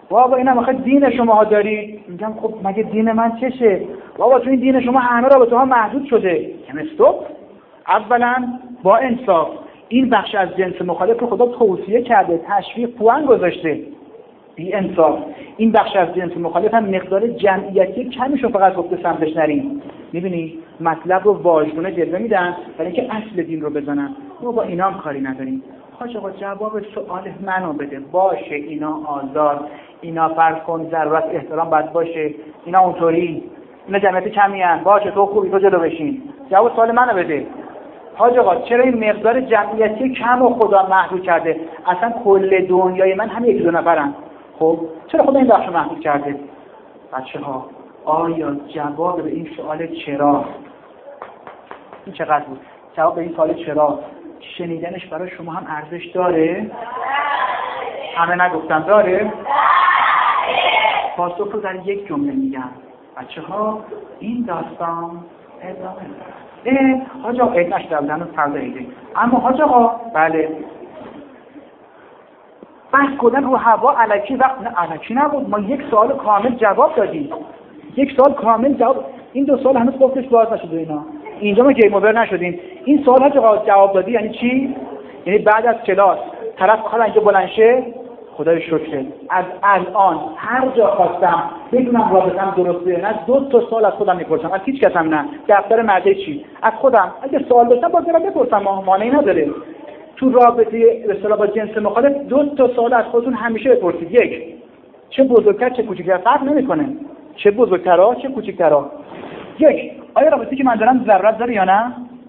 بابا اینا میخواد دین شماها دارید. میگم خب مگه دین من چشه؟ بابا تو این دین شما همه رابطه ها محدود شده. میگم استوب. اولا با انصاف این بخش از جنس مخالف رو خدا توصیه کرده، تشویق پوان گذاشته. بی انصاف این بخش از جنس مخالف هم مقدار جمعیتی کمیشو فقط گفته سمتش نریم. میبینی مطلب رو واژگونه جلوه میدن برای اینکه اصل دین رو بزنن. ما با اینا هم کاری نداریم. حاج آقا جواب سوال منو بده. باشه اینا آزاد، اینا فرض کن ضرورت احترام باید باشه، اینا اونطوری، اینا جمعیت کمی ان، باشه تو خوبی تو جلو بشین. جواب سوال منو بده. حاج آقا چرا این مقدار جمعیتی کم و خدا محدود کرده؟ اصلا کل دنیای من هم 1-2 نفرن. خب چرا خدا این بخش محدود کرده؟ بچه‌ها آیا جواب به این سوال چرا؟ این چقدر بود؟ جواب به این سوال چرا شنیدنش برای شما هم ارزش داره؟ همه نگفتن داره؟ پاسخ رو در یک جمله میگم. بچه‌ها این داستان ادامه داره. حاج آقا عید نشده بودن و فردا عیده. اما حاج آقا بله بحث کردن رو هوا الکی وقت نه الکی نبود. ما یک سوال کامل جواب دادیم. یک سوال کامل جواب. این 2 سال هنوز گفتش باز نشده اینا. اینجا ما گیم اوور نشدیم. این سوال ها که جواب دادی یعنی چی؟ یعنی بعد از کلاس طرف خواهد اینجا بلند شه خدای شکر از الان هر جا خواستم بدونم رابطم درسته نه 2 سال از خودم میپرسم، از هیچ کس هم نه. دفتر مرده چی؟ از خودم. اگه سوال داشتم باز برام بپرسم، مانعی نداره. تو رابطه به اصطلاح با جنس مخالف 2 سال از خودتون همیشه بپرسید. 1 چه بزرگتر چه کوچیکتر فرق نمیکنه. چه بزرگترا چه کوچیکترا. 1 آیا رابطه‌ای که من دارم ضرورت داره یا نه؟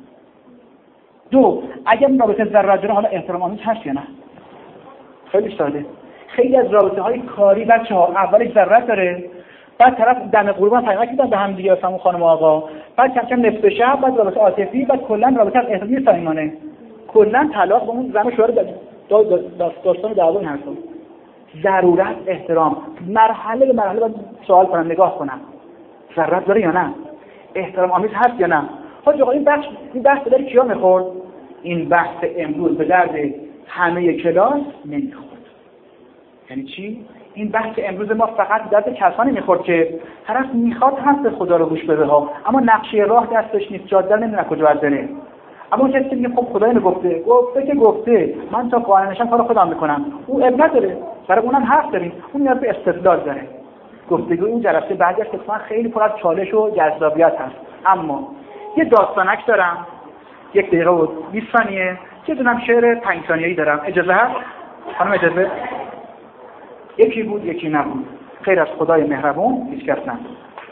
2 اگر این رابطه ضرورت داره حالا احترام آمیز هست یا نه؟ خیلی ساده. خیلی از رابطه‌های کاری بچه‌ها اولش ضرورت داره، بعد طرف دم غروب پیغام میدن به هم دیگه، مثلا خانم و آقا، بعد کم کم نصف شب، بعد رابطه عاطفی، بعد کلا رابطه از احترامی صمیمانه. کلا طلاق با اون زن و شوهر داستان دعوا این حرفا. ضرورت احترام مرحله به مرحله باید سوال کنم، نگاه کنم ضرورت داره یا نه، احترام آمیز هست یا نه. حاج آقا این بحث داره کیا میخورد؟ این بحث امروز به درد همه کلاس نمیخورد. یعنی چی؟ این بحث امروز ما فقط درد کسانی میخورد که طرف میخواد حرف خدا رو گوش بده ها، اما نقشه راه دستش نیست، جاده نمیدونه کجا باید بره. اما اون کسی میگه خب خدا اینو گفته من تا قانع نشم کار خودم میکنم، او اب نداره، برای اونم حرف داریم، اون نیاز به استدلال داره. گفتگو این جلسه بعدی از اتفاقا خیلی پر از چالش و جذابیت هست. اما یه داستانک دارم 1 دقیقه و 20 ثانیه، یه دونم شعر 5 ثانیه‌ای دارم. اجازه هست؟ خانم اجازه؟ یکی بود یکی نبود، غیر از خدای مهربون هیچ کس نبود.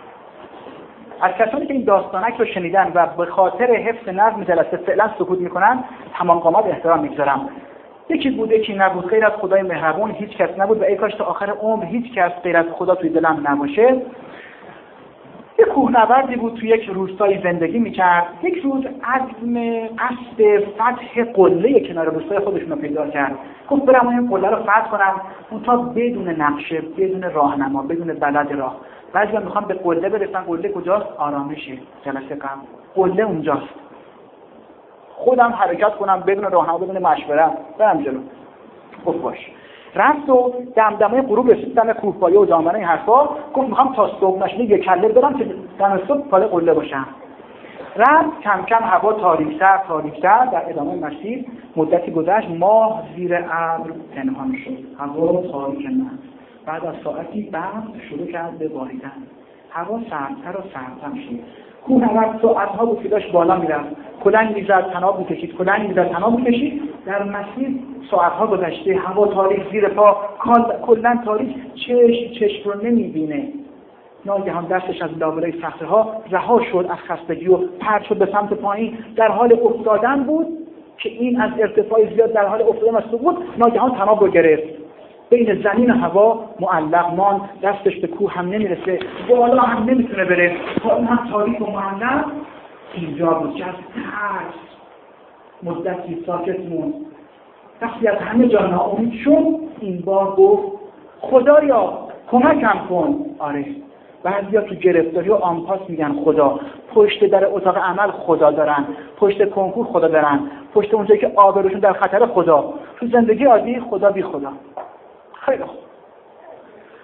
از کسانی که این داستانک رو شنیدن و به خاطر حفظ نظم جلسه فعلا سکوت میکنن تمام قامت احترام میگذارم. یکی بود یکی نبود، غیر از خدای مهربون هیچ کس نبود و ای کاش تا آخر عمر هیچ کس غیر از خدا توی دلم نباشه. یک کوهنوردی بود توی یک روستایی زندگی میکرد. یک روز عزم قصد فتح قله کنار روستای خودشون رو پیدا کرد. گفت برم این قله رو فتح کنم، اون تا بدون نقشه، بدون راهنما، بدون بلد راه. بعضیا میخوام به قله برسن. قله کجاست؟ آرامشه. جلسه قبل قله اونجاست. خودم حرکت کنم بدون راهنما، بدون مشوره، برم جلو. گفت باش. رفت و دمدمه غروب رسید دم کوهپایه و دامنه این حرفا. گفت میخوام تا صبح نشینه 1 کله برم که دم صبح پای قله باشم. رفت کم کم هوا تاریک‌تر در ادامه مسیر مدتی گذشت. ماه زیر ابر پنهان شد. هوا تاریک نمود. بعد از ساعتی برق شروع کرد به باریدن. هوا سردتر و سردتر شد. کوهنورد ساعت‌ها بود که داشت بالا میرفت. کلنگ می‌زد، تناب می‌کشید. در مسیر ساعت‌ها گذشته. هوا تاریک، زیر پا کلاً تاریک، چشم رو نمی‌بینه. ناگهان دستش از لابلای صخره‌ها رها شد از خستگی و پرت شد به سمت پایین. در حال افتادن بود که این از ارتفاع زیاد در حال افتادن است بود. ناگهان تناب رو گرفت. بین زمین و هوا معلق ماند. دستش به کوه هم نمیرسه، بالا هم نمیتونه بره. اون هم تاریک و معلق اینجا بود که از ترس مدتی ساکت موند. وقتی از همه جا ناامید شد این بار گفت خدایا کمکم کن. آره، بعضیا تو گرفتاری و آنپاس میگن خدا. پشت در اتاق عمل خدا دارن، پشت کنکور خدا دارن، پشت اونجایی که آبروشون در خطر خدا. تو زندگی عادی خدا بی خدا. خیلی خوب.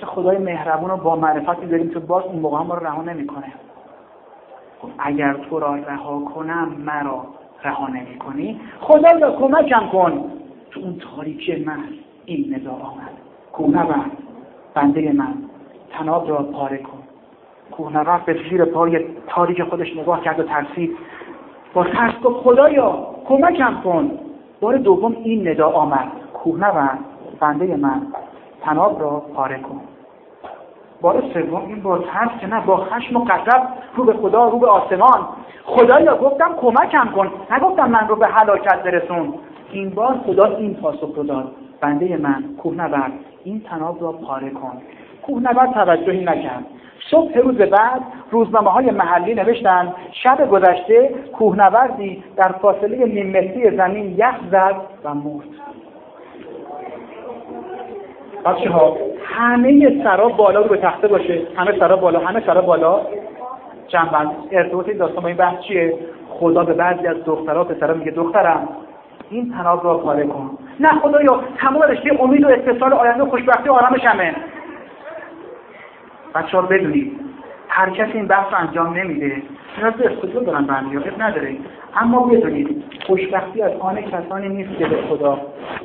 خدای مهربون و با معرفتی داریم که باز اون موقع ما رو رها نمیکنه. اگر تو را رها کنم مرا رها نمی‌کنی، خدایا کمکم کن. تو اون تاریکی من این ندا آمد، کوهنورد بنده من طناب را پاره کن. کوهنورد به زیر پای تاریک خودش نگاه کرد و ترسید، با ترس گفت خدایا کمکم کن. بار دوم این ندا آمد، کوهنورد بنده من طناب را پاره کن. بار سوم این با ترس که نه، با خشم و غضب رو به خدا، رو به آسمان، خدایا گفتم کمکم کن، نگفتم من رو به هلاکت برسون. این بار خدا این پاسخ رو داد، بنده من کوهنورد این طناب را پاره کن. کوهنورد توجهی نکرد. صبح روز بعد روزنامه‌های محلی نوشتن شب گذشته کوهنوردی در فاصله نیم متری زمین یخ زد و مرد. بچه‌ها همه سرا بالا رو به تخته باشه، همه سرا بالا جنبند. ارتباط این داستان با این بحث چیه؟ خدا به بعضی از دخترها پسرا میگه دخترم این طناب را پاره کن. نه خدایا تمام رشته امید و اتصال آینده و خوشبختی و آرامشمه. بچه‌ها بدونید هر کسی این بحث رو انجام نمیده، نیاز به استدلال دارن بندی‌ها، نداره. اما بدونید خوشبختی از آن کسانی نیست که به خدا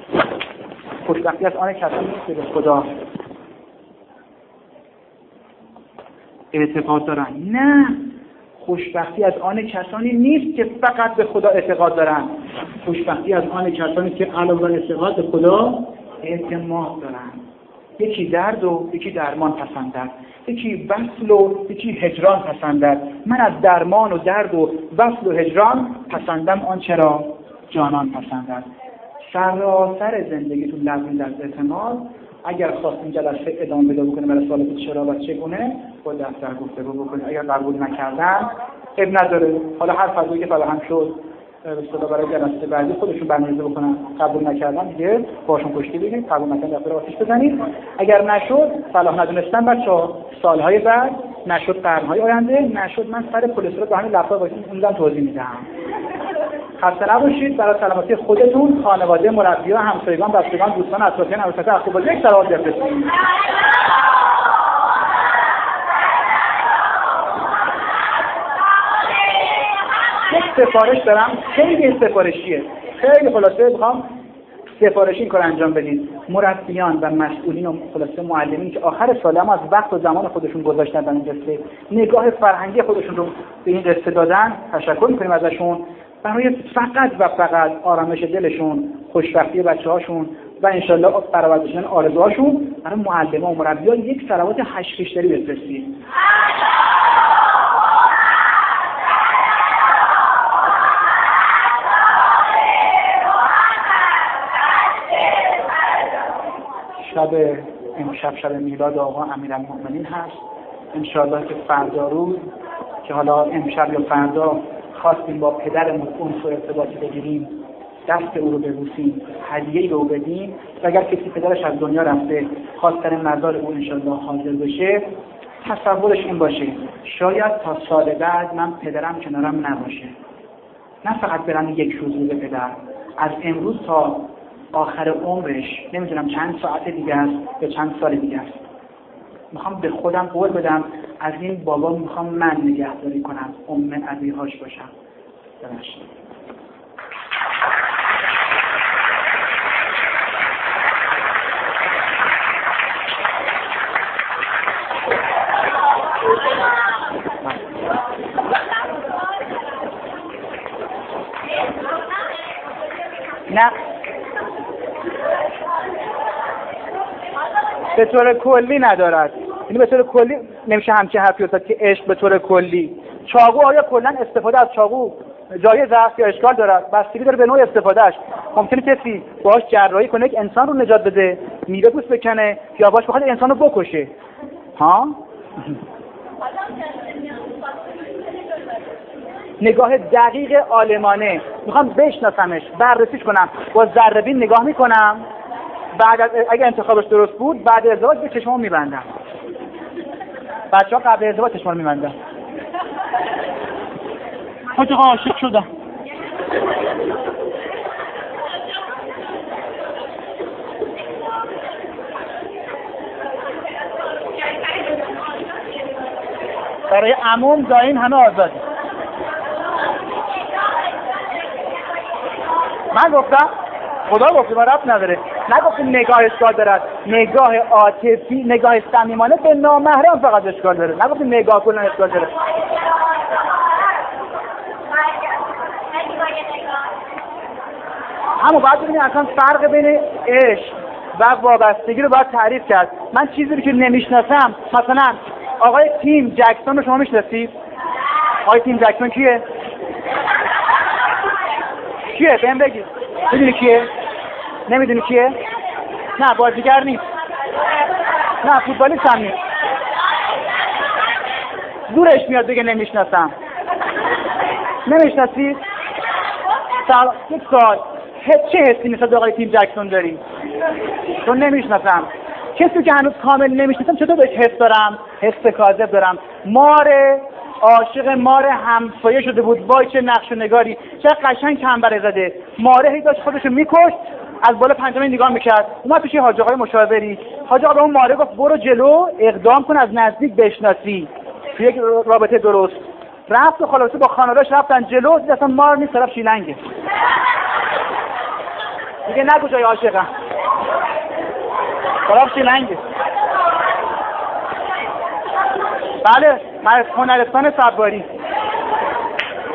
اعتقاد دارن. نه، خوشبختی از آن کسانی نیست که فقط به خدا اعتقاد دارن. خوشبختی از آن کسانی که علاوه بر اعتقاد به خدا اعتماد دارن. یکی درد و یکی درمان پسندد، یکی وصل و یکی هجران پسندد. من از درمان و درد و وصل و هجران پسندم آنچه را جانان پسندد. سراسر زندگیتون لبریز از اعتماد. اگر خواستین جلسه ادامه پیدا بکنه برای سوالات چرا و چگونه با دفتر گفتگو بکنید. اگر قبول نکردن اب نداره، حالا هر فضایی که فراهم شد به اصطلاح برای جلسه بعدی خودشون برنامه‌ریزی بکنن. قبول نکردن دیگه باشون کشتی بگید، قبول نکردن دفتر آتیش بزنید. اگر نشد صلاح ندونستن بچه‌ها سالهای بعد، نشد قرن‌های آینده، نشد من سر کلسترول با همین لفظا واسه اونم توضیح میدم. خسته نباشید. برای سلامتی خودتون، خانواده، مربیان، همسایگان، بستگان، دوستان، اطرافیان، عروسک اخبار یک صلوات بفرستید. یک سفارش دارم، خیلی سفارشیه، خیلی خلاصه میخوام سفارشی این کار انجام بدید. مربیان و مسئولین و خلاصه معلمین که آخر سال هم از وقت و زمان خودشون گذاشتن در این قصه، نگاه فرهنگی خودشون رو به این قصه دادن، تشکر میکنیم ازشون برای فقط و فقط آرامش دلشون، خوشبختی بچه‌هاشون و انشالله برآوردن آرزوهاشون. برای معلم‌ها و مربیان یک صلوات 8 ریشتری بفرستید. امشب شب میلاد آقا امیرالمؤمنین هست. انشالله که فردا روز که حالا امشب یا فردا خواستیم با پدرمون اونس و ارتباطی بگیریم، دست او رو ببوسیم، هدیه‌ای به او بدیم و اگر کسی پدرش از دنیا رفته خواستن مزار او انشالله حاضر بشه، تصورش این باشه شاید تا سال بعد من پدرم کنارم نباشه. نه فقط برم یک روز به پدر، از امروز تا آخر عمرش نمیدونم چند ساعت دیگه است یا چند سال دیگه است. میخوام به خودم قول بدم از این بابا میخوام من نگهداری کنم، عبیهاش باشم. ببخشید. نه به طور کلی ندارد، یعنی به طور کلی نمیشه همچین حرفی زد که عشق به طور کلی. چاقو آیا کلا استفاده از چاقو جایز است یا اشکال دارد؟ بستگی داره به نوع استفادهش. ممکنه کسی باهاش جراحی کنه که انسان رو نجات بده، میوه پوست بکنه، یا باهاش بخواد انسان رو بکشه. ها؟ نگاه دقیق عالمانه میخوام بشناسمش، بررسیش کنم، با ذره‌بین نگاه میکنم، بعد از اگه انتخابش درست بود بعد ازدواج به چشمام میبندم. بچه‌ها قبل ازدواج چشمام میبندم. خودت عاشق شدم. برای عموم داین همه آزادی. من گفتم خدا گفته ما ربط نداره، نگفتیم نگاه اشکال دارد، نگاه عاطفی، نگاه صمیمانه به نامحرم فقط اشکال داره، نگفتیم نگاه کلا اشکال داره. اما باید ببینیم اصلا فرق بین عشق و وابستگی رو باید تعریف کرد. من چیزی رو که نمیشناسم، مثلا آقای تیم جکسون رو شما میشناسید؟ آقای تیم جکسون کیه؟ بهم بگید. میدونی کیه؟ نمیدونی کیه؟ نه بازیگر نیست، نه فوتبالیست هم نیست. دورش میاد بگه نمیشناسم. نمیشناسید؟ یک سال چه حسی نسبت به آقای تیم جکسون داری؟ چون نمیشناسم. کسی که هنوز کامل نمیشناسم چطور بهش حس دارم؟ حس کاذب دارم. مار عاشق مار همسایه شده بود، وای چه نقش و نگاری، چه قشنگ کمبره زده. ماره هی داشت خودشو میکشت، از بالا پنجره نگاه میکرد. اومد پیش حاج آقای مشاوری، حاج آقا به اون ماره گفت برو جلو اقدام کن از نزدیک بشناسی، توی یک رابطه درست. رفت و خلاصه با خانواده‌اش رفتن جلو، دید اصلا مار نیست، طرف شیلنگه. دیگه نگو جای عاشقم، طرف شیلنگه. بله، هنرستان صباری.